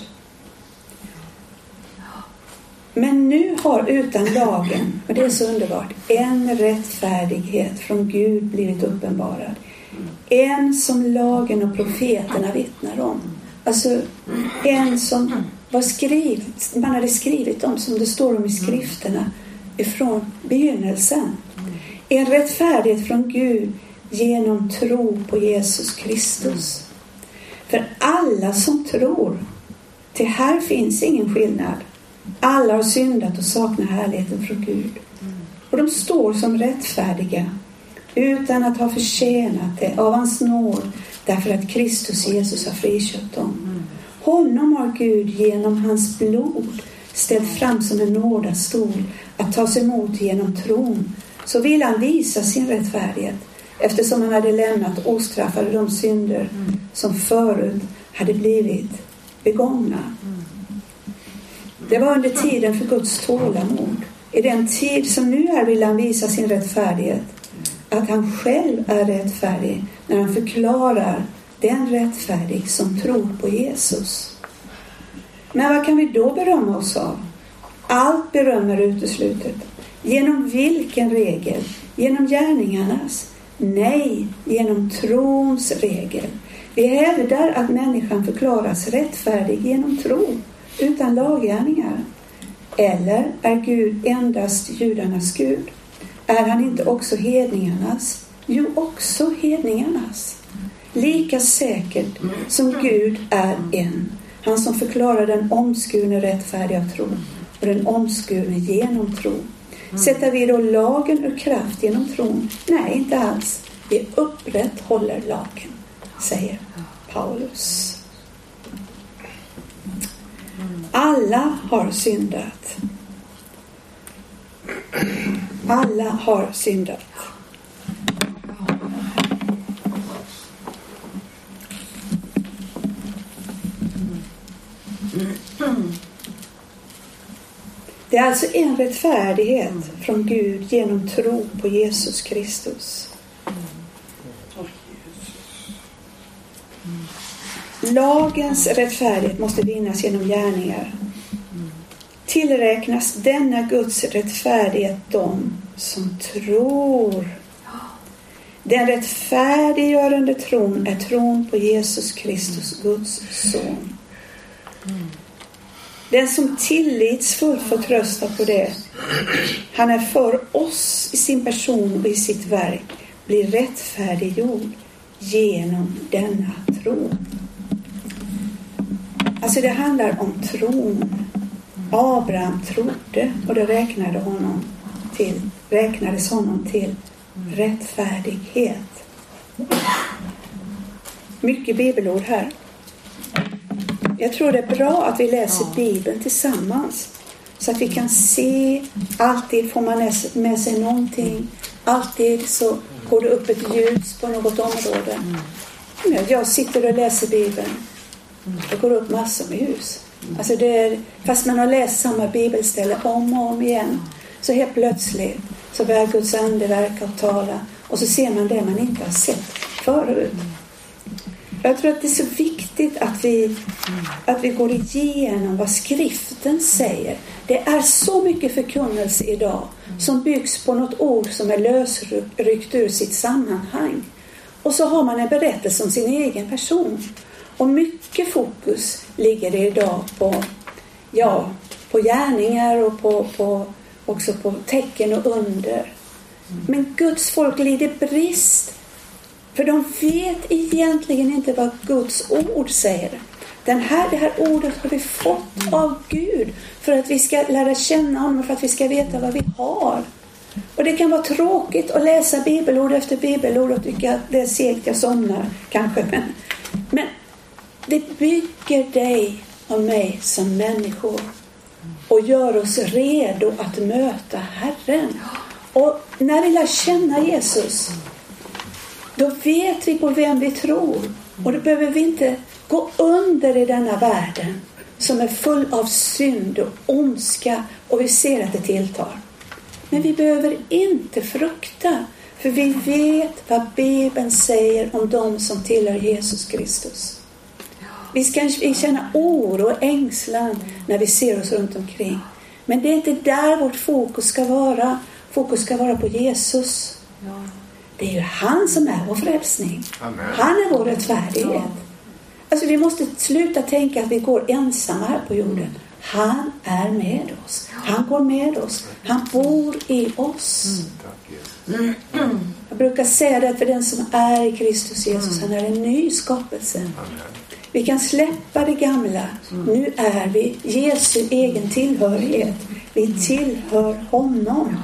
Men nu har utan lagen, och det är så underbart, en rättfärdighet från Gud blivit uppenbarad. En som lagen och profeterna vittnar om. Alltså en som var skrivit, man hade skrivit om, som det står om i skrifterna ifrån begynnelsen. En rättfärdighet från Gud genom tro på Jesus Kristus. För alla som tror, till här finns ingen skillnad. Alla har syndat och saknar härligheten från Gud. Och de står som rättfärdiga utan att ha förtjänat det av hans nåd därför att Kristus Jesus har friköpt dem. Honom har Gud genom hans blod ställt fram som en nådastol att tas emot genom tron. Så vill han visa sin rättfärdighet, eftersom han hade lämnat ostraffade de synder som förut hade blivit begångna. Det var under tiden för Guds tålamod. I den tid som nu är vill han visa sin rättfärdighet, att han själv är rättfärdig när han förklarar den rättfärdig som tror på Jesus. Men vad kan vi då berömma oss av? Allt beröm är uteslutet. Genom vilken regel? Genom gärningarnas? Nej, genom trons regel. Vi hävdar att människan förklaras rättfärdig genom tro, utan laggärningar. Eller är Gud endast judarnas Gud? Är han inte också hedningarnas? Jo, också hedningarnas. Lika säkert som Gud är en, han som förklarar den omskurne rättfärdig av tro och den omskurne genom tro. Sätter vi då lagen ur kraft genom tron? Nej, inte alls. Vi upprätthåller lagen, säger Paulus. Alla har syndat. Alla har syndat. Det är alltså en rättfärdighet från Gud genom tro på Jesus Kristus. Lagens rättfärdighet måste vinnas genom gärningar. Tillräknas denna Guds rättfärdighet de som tror. Den rättfärdiggörande tron är tron på Jesus Kristus, Guds son. Den som tillitsfullt förtröstar på det, han är för oss i sin person och i sitt verk, blir rättfärdiggjord genom denna tro. Alltså det handlar om tron. Abraham trodde och det räknade honom till, räknades honom till rättfärdighet. Mycket bibelord här. Jag tror det är bra att vi läser Bibeln tillsammans, så att vi kan se. Alltid får man med sig någonting. Alltid så går det upp ett ljus på något område. Jag sitter och läser Bibeln. Det går upp massor med ljus. Alltså det är, fast man har läst samma bibelställe om och om igen, så helt plötsligt så börjar Guds ande verka och tala, och så ser man det man inte har sett förut. Jag tror att det är så viktigt att vi, att vi går igenom vad skriften säger. Det är så mycket förkunnelse idag som byggs på något ord som är lösryckt ur sitt sammanhang. Och så har man en berättelse om sin egen person. Och mycket fokus ligger det idag på, ja, på gärningar och på, på, också på tecken och under. Men Guds folk lider brist. För de vet egentligen inte vad Guds ord säger. Den här, det här ordet har vi fått av Gud för att vi ska lära känna honom och för att vi ska veta vad vi har. Och det kan vara tråkigt att läsa bibelord efter bibelord och tycka att det är segt, jag somnar kanske. Men, men det bygger dig och mig som människor och gör oss redo att möta Herren. Och när vi lär känna Jesus, då vet vi på vem vi tror. Och då behöver vi inte gå under i denna världen som är full av synd och ondska, och vi ser att det tilltar. Men vi behöver inte frukta, för vi vet vad Bibeln säger om de som tillhör Jesus Kristus. Vi ska känna oro och ängslan när vi ser oss runt omkring. Men det är inte där vårt fokus ska vara. Fokus ska vara på Jesus. Det är ju han som är vår frälsning. Amen. Han är vår rättfärdighet. Alltså vi måste sluta tänka att vi går ensamma här på jorden. Han är med oss. Han går med oss. Han bor i oss. Mm. Jag brukar säga det för den som är i Kristus Jesus. Han är en ny skapelse. Vi kan släppa det gamla. Nu är vi Jesu egen tillhörighet. Vi tillhör honom.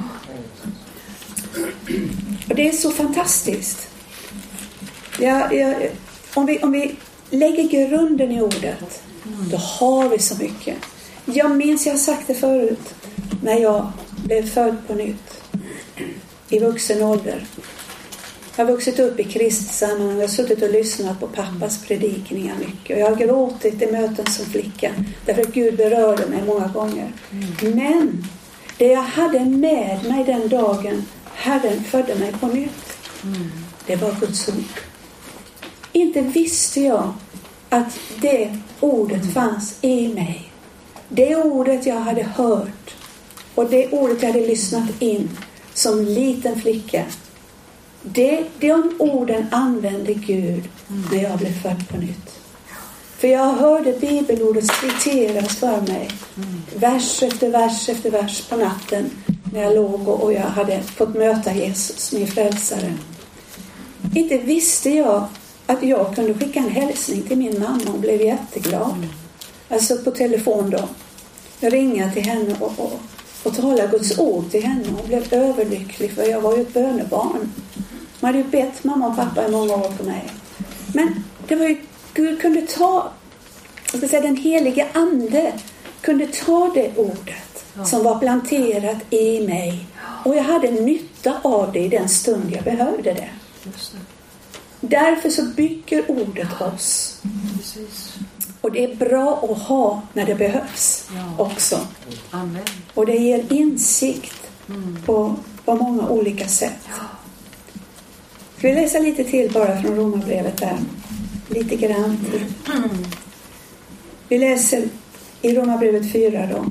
Och det är så fantastiskt. Jag, jag, om vi, om vi lägger grunden i ordet, då har vi så mycket. Jag minns, jag har sagt det förut, när jag blev född på nytt i vuxen ålder. Jag har vuxit upp i kristet sammanhang. Jag har suttit och lyssnat på pappas predikningar mycket. Och jag har gråtit i möten som flicka. Därför att Gud berörde mig många gånger. Mm. Men det jag hade med mig den dagen Herren födde mig på nytt. Mm. Det var Guds ord. Inte visste jag att det ordet fanns i mig. Det ordet jag hade hört. Och det ordet jag hade lyssnat in som liten flicka. Det, de orden använde Gud när jag blev född på nytt. För jag hörde bibelordet citeras för mig. Vers efter vers efter vers på natten. När jag låg och jag hade fått möta Jesus, min frälsare. Inte visste jag att jag kunde skicka en hälsning till min mamma och blev jätteglad. Alltså på telefon då. Jag ringde till henne och, och, och talade Guds ord till henne och blev överlycklig, för jag var ju ett bönebarn. Man hade ju bett mamma och pappa i många år på mig. Men det var ju, Gud kunde ta, jag ska säga, den heliga ande kunde ta det ordet ja. som var planterat i mig. Och jag hade nytta av det i den stund jag behövde det. Just det. Därför så bygger ordet oss. Precis. Och det är bra att ha när det behövs ja. också. Amen. Och det ger insikt mm. på, på många olika sätt. Ja. Ska vi läsa lite till bara från Romarbrevet där? Lite grann till. Mm. Vi läser i Romarbrevet fyra då.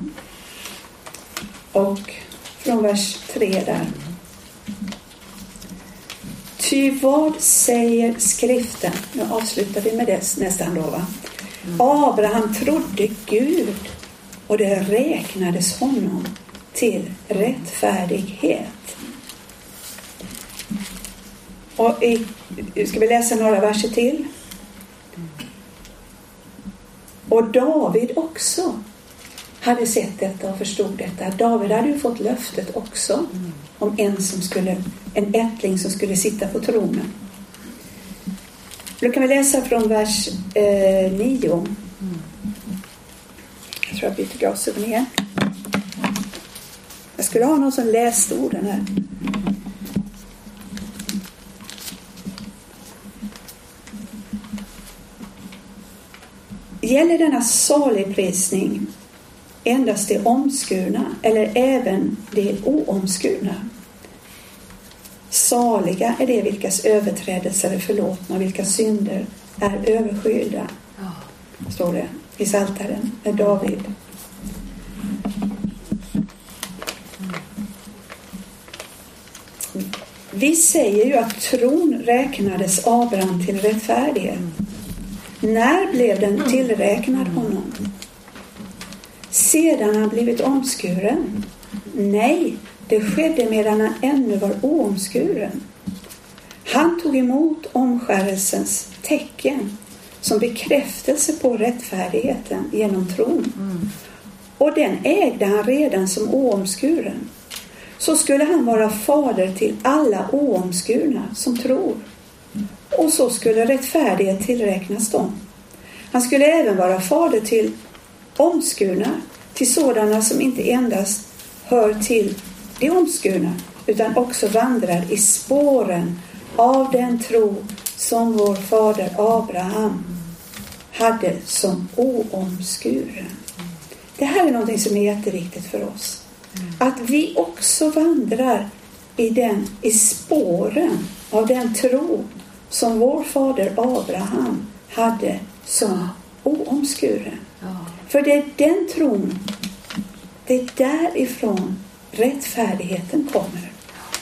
Och från vers tre där. Ty vad säger skriften? Nu avslutar vi med det nästan då, va? Mm. Abraham trodde Gud och det räknades honom till rättfärdighet. Och i, ska vi läsa några verser till? Och David också hade sett detta och förstod detta. David hade ju fått löftet också mm. om en som skulle, en ättling som skulle sitta på tronen. Då kan vi läsa från vers eh, nio. Mm. Jag tror jag byter glasögon igen. Jag skulle ha någon som läste orden här. Gäller denna saligprisning endast det omskurna eller även det oomskurna? Saliga är det vilkas överträdelser är förlåtna och vilka synder är överskyllda. Står det i Psaltaren med David. Vi säger ju att tron räknades Abraham till rättfärdighet. När blev den tillräknad honom? Sedan han blivit omskuren? Nej, det skedde medan han ännu var oomskuren. Han tog emot omskärelsens tecken som bekräftelse på rättfärdigheten genom tron. Mm. Och den ägde han redan som oomskuren. Så skulle han vara fader till alla oomskurna som tror. Och så skulle rättfärdighet tillräknas dem. Han skulle även vara fader till omskurna, till sådana som inte endast hör till de omskurna, utan också vandrar i spåren av den tro som vår fader Abraham hade som oomskuren. Det här är något som är jätteviktigt för oss. Att vi också vandrar i, den, i spåren av den tro som vår fader Abraham hade som oomskuren. För det är den tron, det är därifrån rättfärdigheten kommer.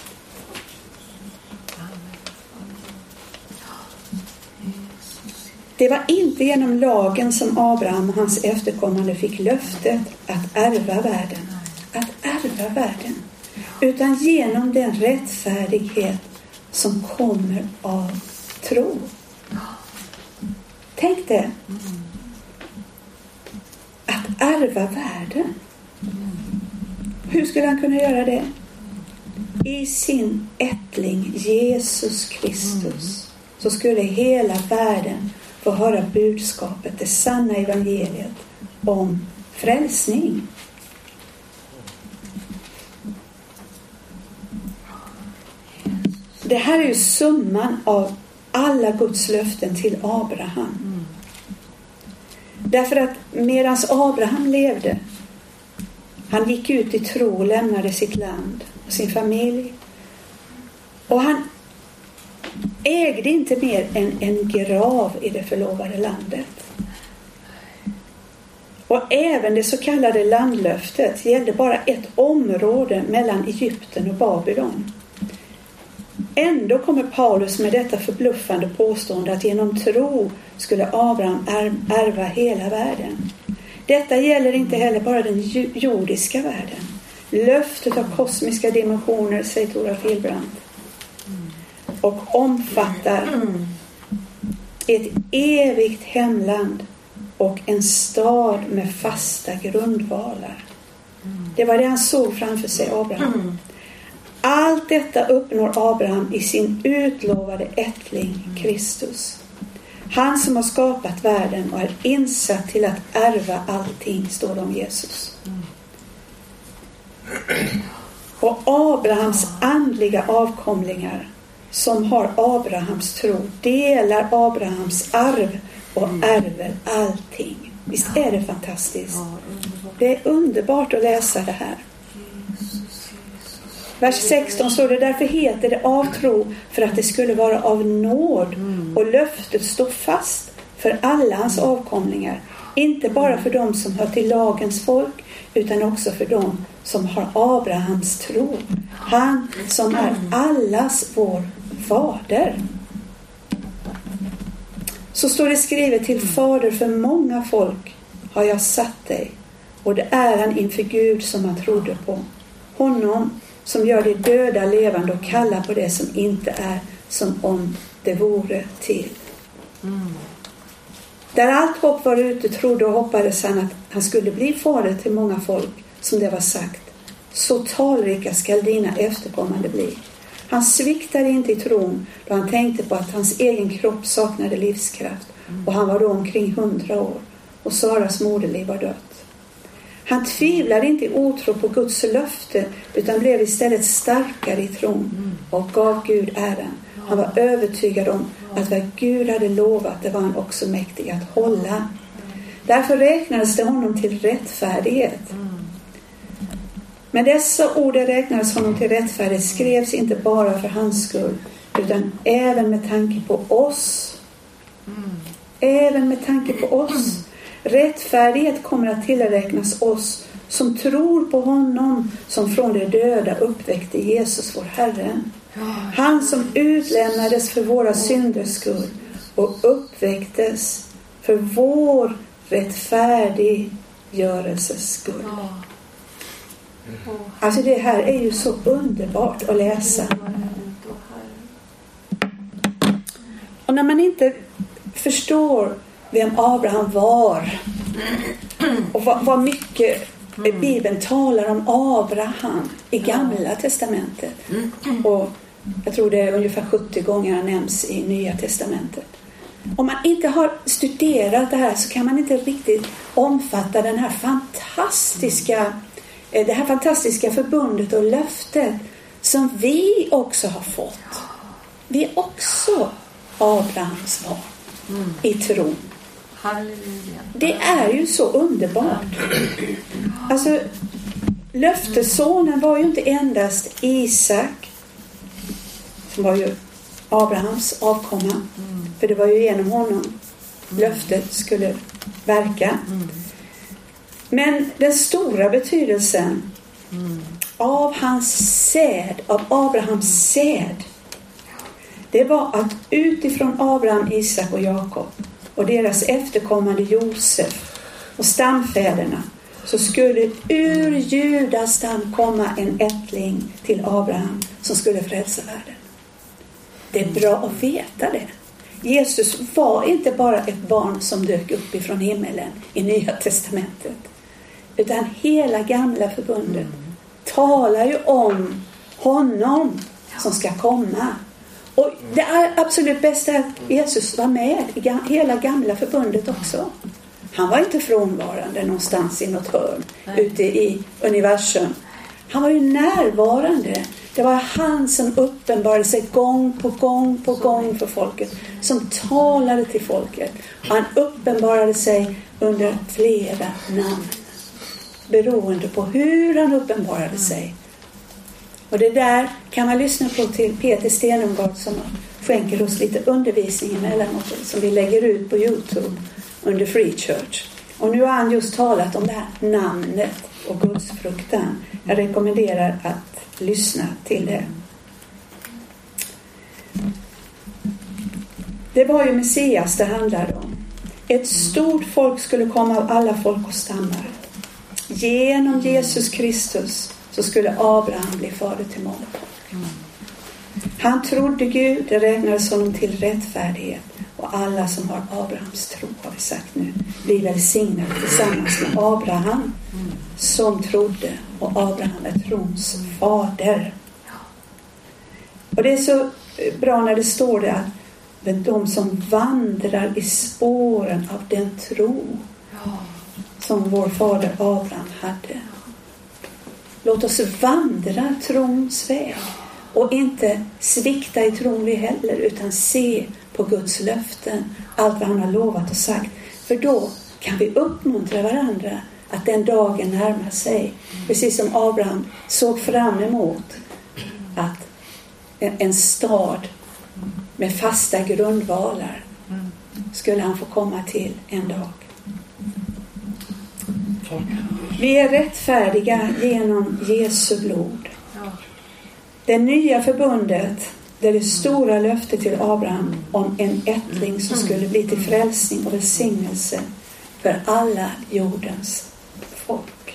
Det var inte genom lagen som Abraham och hans efterkommande fick löftet att ärva världen. Att ärva världen. Utan genom den rättfärdighet som kommer av tro. Tänk det. Att ärva världen. Hur skulle han kunna göra det? I sin ättling Jesus Kristus. så skulle hela världen få höra budskapet, det sanna evangeliet om frälsning. Det här är ju summan av alla Guds löften till Abraham. Mm. Därför att medan Abraham levde, han gick ut i tro och lämnade sitt land och sin familj. Och han ägde inte mer än en grav i det förlovade landet. Och även det så kallade landlöftet gällde bara ett område mellan Egypten och Babylon. Ändå kommer Paulus med detta förbluffande påstående att genom tro skulle Abraham ärva hela världen. Detta gäller inte heller bara den jordiska världen. Löftet av kosmiska dimensioner, säger Toralf Hillbrand, och omfattar ett evigt hemland och en stad med fasta grundvalar. Det var det han såg framför sig, Abraham. Allt detta uppnår Abraham i sin utlovade ättling Kristus. Han som har skapat världen och är insatt till att ärva allting, står det om Jesus. Och Abrahams andliga avkomlingar som har Abrahams tro delar Abrahams arv och ärver allting. Visst är det fantastiskt? Det är underbart att läsa det här. Vers sexton står det: därför heter det av tro för att det skulle vara av nåd, och löftet står fast för alla hans avkomlingar, inte bara för dem som hör till lagens folk utan också för dem som har Abrahams tro, han som är allas vår fader. Så står det skrivet: till fader för många folk har jag satt dig, och det är han inför Gud som han trodde på, honom som gör det döda levande och kallar på det som inte är som om det vore till. Mm. Där allt hopp var ute trodde och hoppades han att han skulle bli fader till många folk, som det var sagt. Så talrika skall dina efterkommande bli. Han sviktade inte i tron då han tänkte på att hans egen kropp saknade livskraft, och han var då omkring hundra år och Saras moderliv var dött. Han tvivlade inte i otro på Guds löfte utan blev istället starkare i tron och gav Gud äran. Han var övertygad om att vad Gud hade lovat, det var han också mäktig att hålla. Därför räknades det honom till rättfärdighet. Men dessa ord räknades honom till rättfärdighet skrevs inte bara för hans skull utan även med tanke på oss. Även med tanke på oss. Rättfärdighet kommer att tillräknas oss som tror på honom som från de döda uppväckte Jesus vår Herre. Han som utlämnades för våra synders skull och uppväcktes för vår rättfärdiggörelses skull. Alltså det här är ju så underbart att läsa. Och när man inte förstår vem Abraham var och vad, vad mycket Bibeln talar om Abraham i Gamla testamentet, och jag tror det är ungefär sjuttio gånger han nämns i Nya testamentet. Om man inte har studerat det här så kan man inte riktigt omfatta den här fantastiska det här fantastiska förbundet och löftet som vi också har fått. Vi är också Abrahams barn mm. i tron. Halleluja. Det är ju så underbart. Alltså, löftessonen var ju inte endast Isak, som var ju Abrahams avkomma, mm. för det var ju genom honom mm. löftet skulle verka. Mm. Men den stora betydelsen mm. av hans säd, av Abrahams säd, det var att utifrån Abraham, Isak och Jakob och deras efterkommande Josef och stamfäderna så skulle ur Judas stam komma en ättling till Abraham som skulle frälsa världen. Det är bra att veta det. Jesus var inte bara ett barn som dök upp ifrån himmelen i Nya testamentet. Utan hela gamla förbundet mm. talar ju om honom som ska komma. Och det är absolut bästa är att Jesus var med i hela gamla förbundet också. Han var inte frånvarande någonstans i något hörn Nej. ute i universum. Han var ju närvarande. Det var han som uppenbarade sig gång på gång på gång för folket. Som talade till folket. Han uppenbarade sig under flera namn. Beroende på hur han uppenbarade sig. Och det där kan man lyssna på till Peter Stenungård som skänker oss lite undervisning emellanåt som vi lägger ut på YouTube under Free Church. Och nu har han just talat om det här namnet och Guds fruktan. Jag rekommenderar att lyssna till det. Det var ju Messias det handlade om. Ett stort folk skulle komma av alla folk och stammar. Genom Jesus Kristus så skulle Abraham bli fader till många folk. Han trodde Gud, det räknades honom till rättfärdighet. Och alla som har Abrahams tro, har vi sagt nu, blir välsignade tillsammans med Abraham som trodde. Och Abraham är trons fader. Och det är så bra när det står det att de som vandrar i spåren av den tro som vår fader Abraham hade. Låt oss vandra trons väg. Och inte svikta i tron vi heller, utan se på Guds löften. Allt vad han har lovat och sagt. För då kan vi uppmuntra varandra att den dagen närmar sig. Precis som Abraham såg fram emot att en stad med fasta grundvalar skulle han få komma till en dag. Vi är rättfärdiga genom Jesu blod. Det nya förbundet, där det stora löftet till Abraham om en ättling som skulle bli till frälsning och välsignelse för alla jordens folk.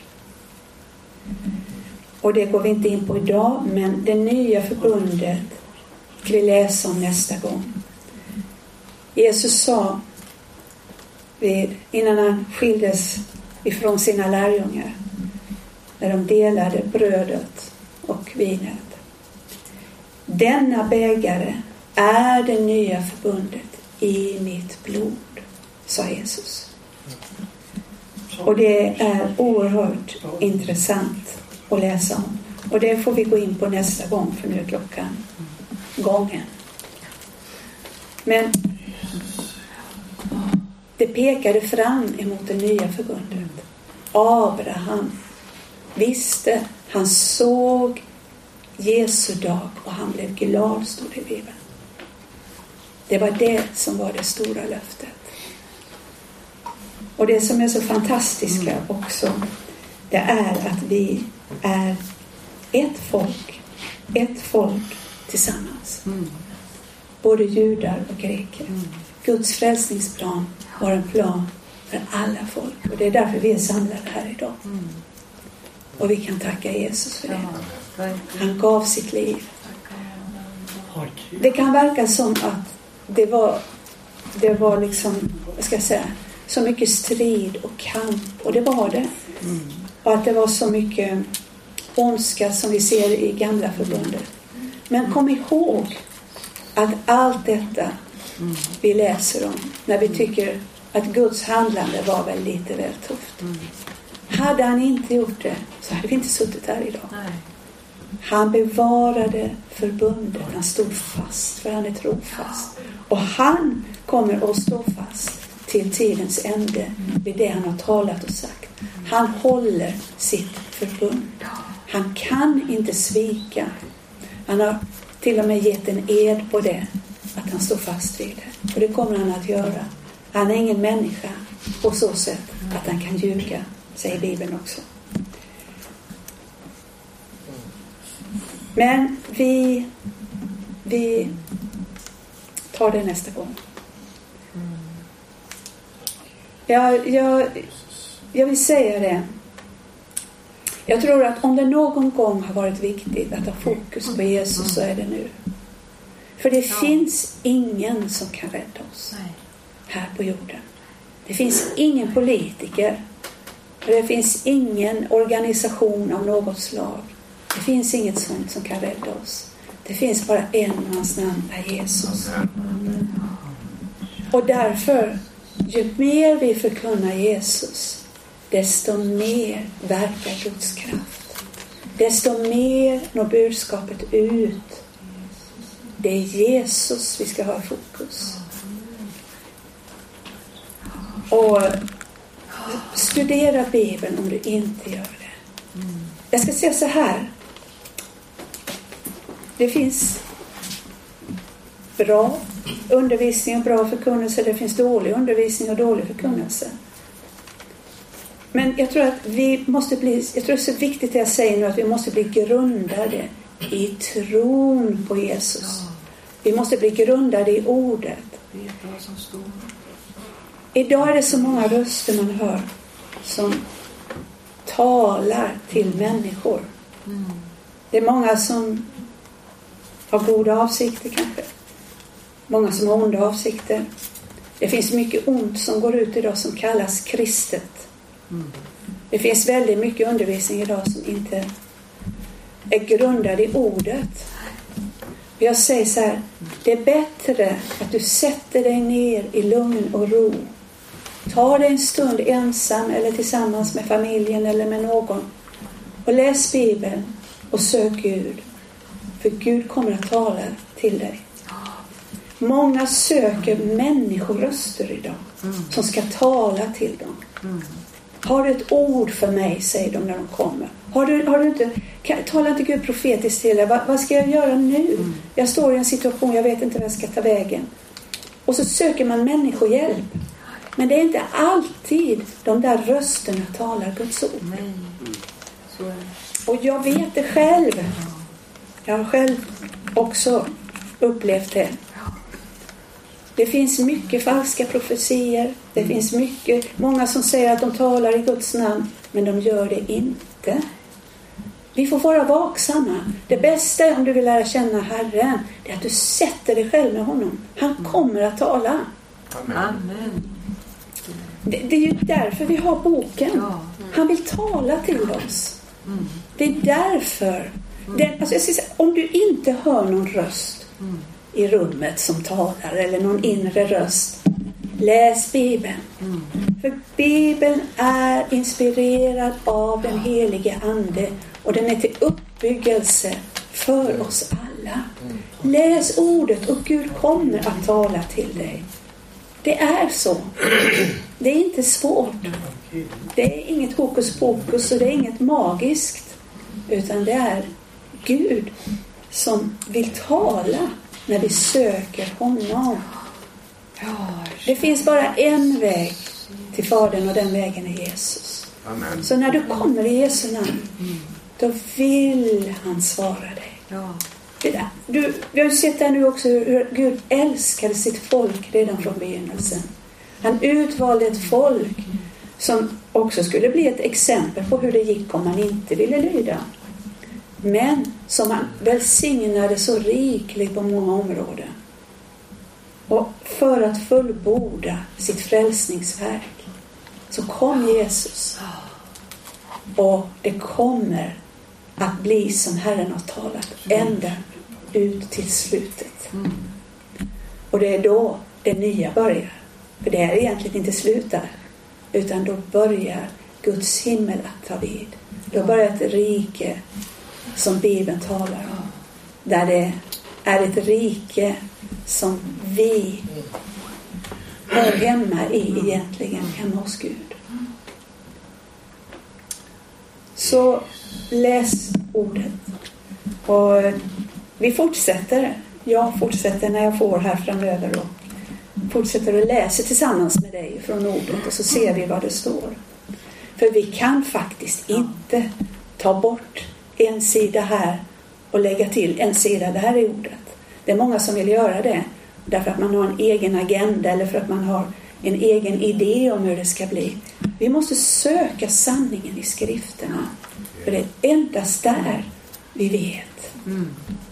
Och det går vi inte in på idag, men det nya förbundet ska vi läsa om nästa gång. Jesus sa vid, innan han skildes ifrån sina lärjungar, när de delade brödet och vinet: denna bägare är det nya förbundet i mitt blod, sa Jesus. Och det är oerhört intressant att läsa om. Och det får vi gå in på nästa gång, för nu är klockan gången. Men det pekade fram emot det nya förbundet. Abraham visste, han såg Jesu dag och han blev glad, stod det i Bibeln. Det var det som var det stora löftet. Och det som är så fantastiska mm. också, det är att vi är ett folk, ett folk tillsammans. Mm. Både judar och greker. Mm. Guds frälsningsplan var en plan för alla folk. Och det är därför vi är samlade här idag. Mm. Och vi kan tacka Jesus för det. Han gav sitt liv. Det kan verka som att det var, det var liksom, vad ska jag säga, så mycket strid och kamp. Och det var det. Mm. Och att det var så mycket ondska som vi ser i gamla förbundet. Men kom ihåg att allt detta mm. vi läser om, när vi tycker att Guds handlande var väl lite väl tufft. Mm. Hade han inte gjort det, så hade vi inte suttit här idag. Nej. Han bevarade förbundet. Han stod fast, för han är trofast. Och han kommer att stå fast till tidens ände vid det han har talat och sagt. Han håller sitt förbund. Han kan inte svika. Han har till och med gett en ed på det, att han står fast vid det. Och det kommer han att göra. Han är ingen människa på så sätt att han kan ljuga, säger Bibeln också. Men vi, vi tar det nästa gång. Jag, jag, jag vill säga det. Jag tror att om det någon gång har varit viktigt att ha fokus på Jesus, så är det nu. För det ja. finns ingen som kan rädda oss här på jorden. Det finns ingen politiker. Det finns ingen organisation av något slag. Det finns inget sånt som kan rädda oss. Det finns bara en, och hans namn är Jesus. Och därför, ju mer vi förkunnar Jesus, desto mer verkar Guds kraft. Desto mer når budskapet ut. Det är Jesus vi ska ha i fokus. Och studera Bibeln om du inte gör det. Jag ska säga så här. Det finns bra undervisning och bra förkunnelse. Det finns dålig undervisning och dålig förkunnelse. Men jag tror att vi måste bli, jag tror det är så viktigt det jag säger nu, att vi måste bli grundade i tron på Jesus. Vi måste bli grundade i ordet. Idag är det så många röster man hör som talar till människor. Det är många som har goda avsikter kanske. Många som har onda avsikter. Det finns mycket ont som går ut idag som kallas kristet. Det finns väldigt mycket undervisning idag som inte är grundad i ordet. Jag säger så här, det är bättre att du sätter dig ner i lugn och ro. Ta dig en stund ensam eller tillsammans med familjen eller med någon. Och läs Bibeln och sök Gud. För Gud kommer att tala till dig. Många söker människoröster idag som ska tala till dem. Har du ett ord för mig, säger de när de kommer. Har du, har du inte, kan, tala inte Gud profetiskt till dig. Va, vad ska jag göra nu? Mm. Jag står i en situation, jag vet inte var jag ska ta vägen. Och så söker man människohjälp. Men det är inte alltid de där rösterna talar Guds ord. Mm. Och jag vet det själv. Jag har själv också upplevt det. Det finns mycket falska profetier. Det mm. finns mycket, många som säger att de talar i Guds namn, men de gör det inte. Vi får vara vaksamma. Det bästa om du vill lära känna Herren, det är att du sätter dig själv med honom. Han kommer att tala. Amen. Det, det är ju därför vi har boken. Han vill tala till oss. Det är därför. Det, alltså jag ska säga, om du inte hör någon röst i rummet som talar, eller någon inre röst, läs Bibeln. Mm. För Bibeln är inspirerad av den helige ande, och den är till uppbyggelse för oss alla. Mm. Läs ordet och Gud kommer att tala till dig. Det är så. Det är inte svårt. Det är inget hokus pokus och det är inget magiskt, utan det är Gud som vill tala när vi söker honom. Det finns bara en väg till Fadern, och den vägen är Jesus. Amen. Så när du kommer i Jesu namn, då vill han svara dig. Ja. Du, vi har sett där nu också hur Gud älskade sitt folk redan från begynnelsen. Han utvalde ett folk som också skulle bli ett exempel på hur det gick om man inte ville lyda. Men som han välsignade så rikligt på många områden. Och för att fullborda sitt frälsningsverk så kom Jesus. Och det kommer att bli som Herren har talat ända ut till slutet. Och det är då det nya börjar. För det är egentligen inte slutar, utan då börjar Guds himmel att ta vid. Då börjar ett rike som Bibeln talar om. Där det är ett rike som vi hör hemma i egentligen, hemma hos Gud. Så läs ordet. Och vi fortsätter. Jag fortsätter när jag får här framöver och fortsätter att läsa tillsammans med dig från ordet, och så ser vi vad det står. För vi kan faktiskt inte ta bort en sida här och lägga till en sida där i ordet. Det är många som vill göra det därför att man har en egen agenda eller för att man har en egen idé om hur det ska bli. Vi måste söka sanningen i skrifterna, för det är endast där vi vet. Mm.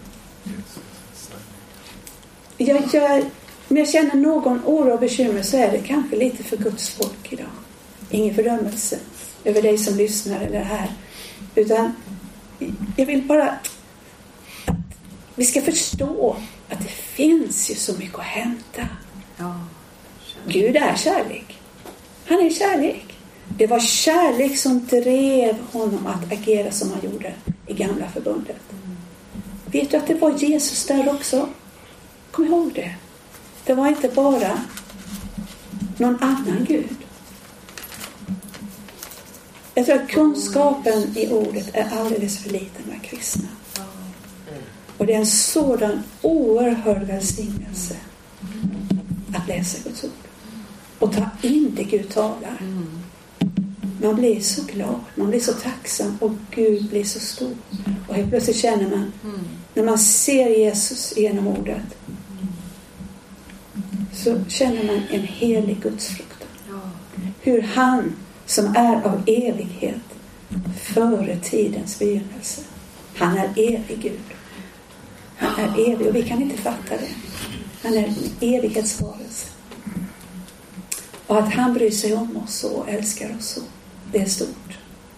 Jag, jag, om jag känner någon oro och bekymmer, så är det kanske lite för Guds folk idag. Ingen fördömelse över dig som lyssnar eller här, utan jag vill bara att vi ska förstå att det finns ju så mycket att hämta. Ja. Gud är kärlek. Han är kärlek. Det var kärlek som drev honom att agera som han gjorde i gamla förbundet. Mm. Vet du att det var Jesus där också? Kom ihåg det. Det var inte bara någon annan Gud. Jag tror att kunskapen i ordet är alldeles för liten med kristna. Och det är en sådan oerhörd välsignelse att läsa Guds ord. Och ta in det Gud talar. Man blir så glad, man blir så tacksam och Gud blir så stor. Och helt plötsligt känner man, när man ser Jesus genom ordet, så känner man en helig gudsfruktan. Hur han som är av evighet före tidens begynnelse, han är evig Gud. Han är evig och vi kan inte fatta det. Han är en evighetsvarelse. Och att han bryr sig om oss och älskar oss så, det är stort.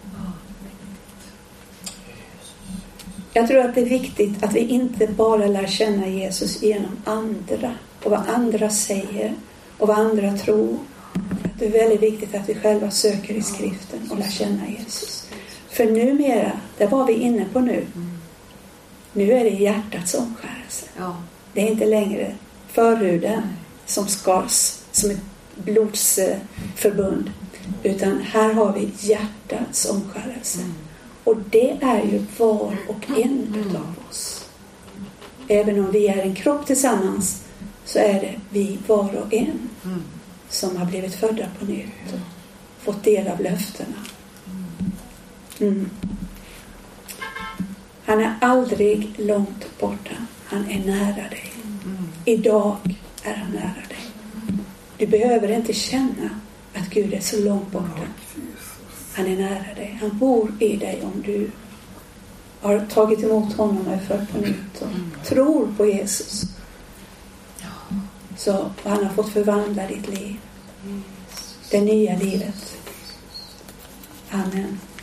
Jag tror att det är viktigt att vi inte bara lär känna Jesus genom andra och vad andra säger och vad andra tror. Det är väldigt viktigt att vi själva söker i skriften och lär känna Jesus. För numera, det var vi inne på nu. Nu är det hjärtats omskärelse. Det är inte längre förhuden som skars som ett blodsförbund. Utan här har vi hjärtats omskärelse. Och det är ju var och en utav oss. Även om vi är en kropp tillsammans, så är det vi var och en som har blivit födda på nytt och fått del av löftena. Mm. Han är aldrig långt borta. Han är nära dig. Idag är han nära dig. Du behöver inte känna att Gud är så långt borta. Han är nära dig. Han bor i dig om du har tagit emot honom och är född på nytt och tror på Jesus. Så han har fått förvandla ditt liv. Det nya livet. Amen.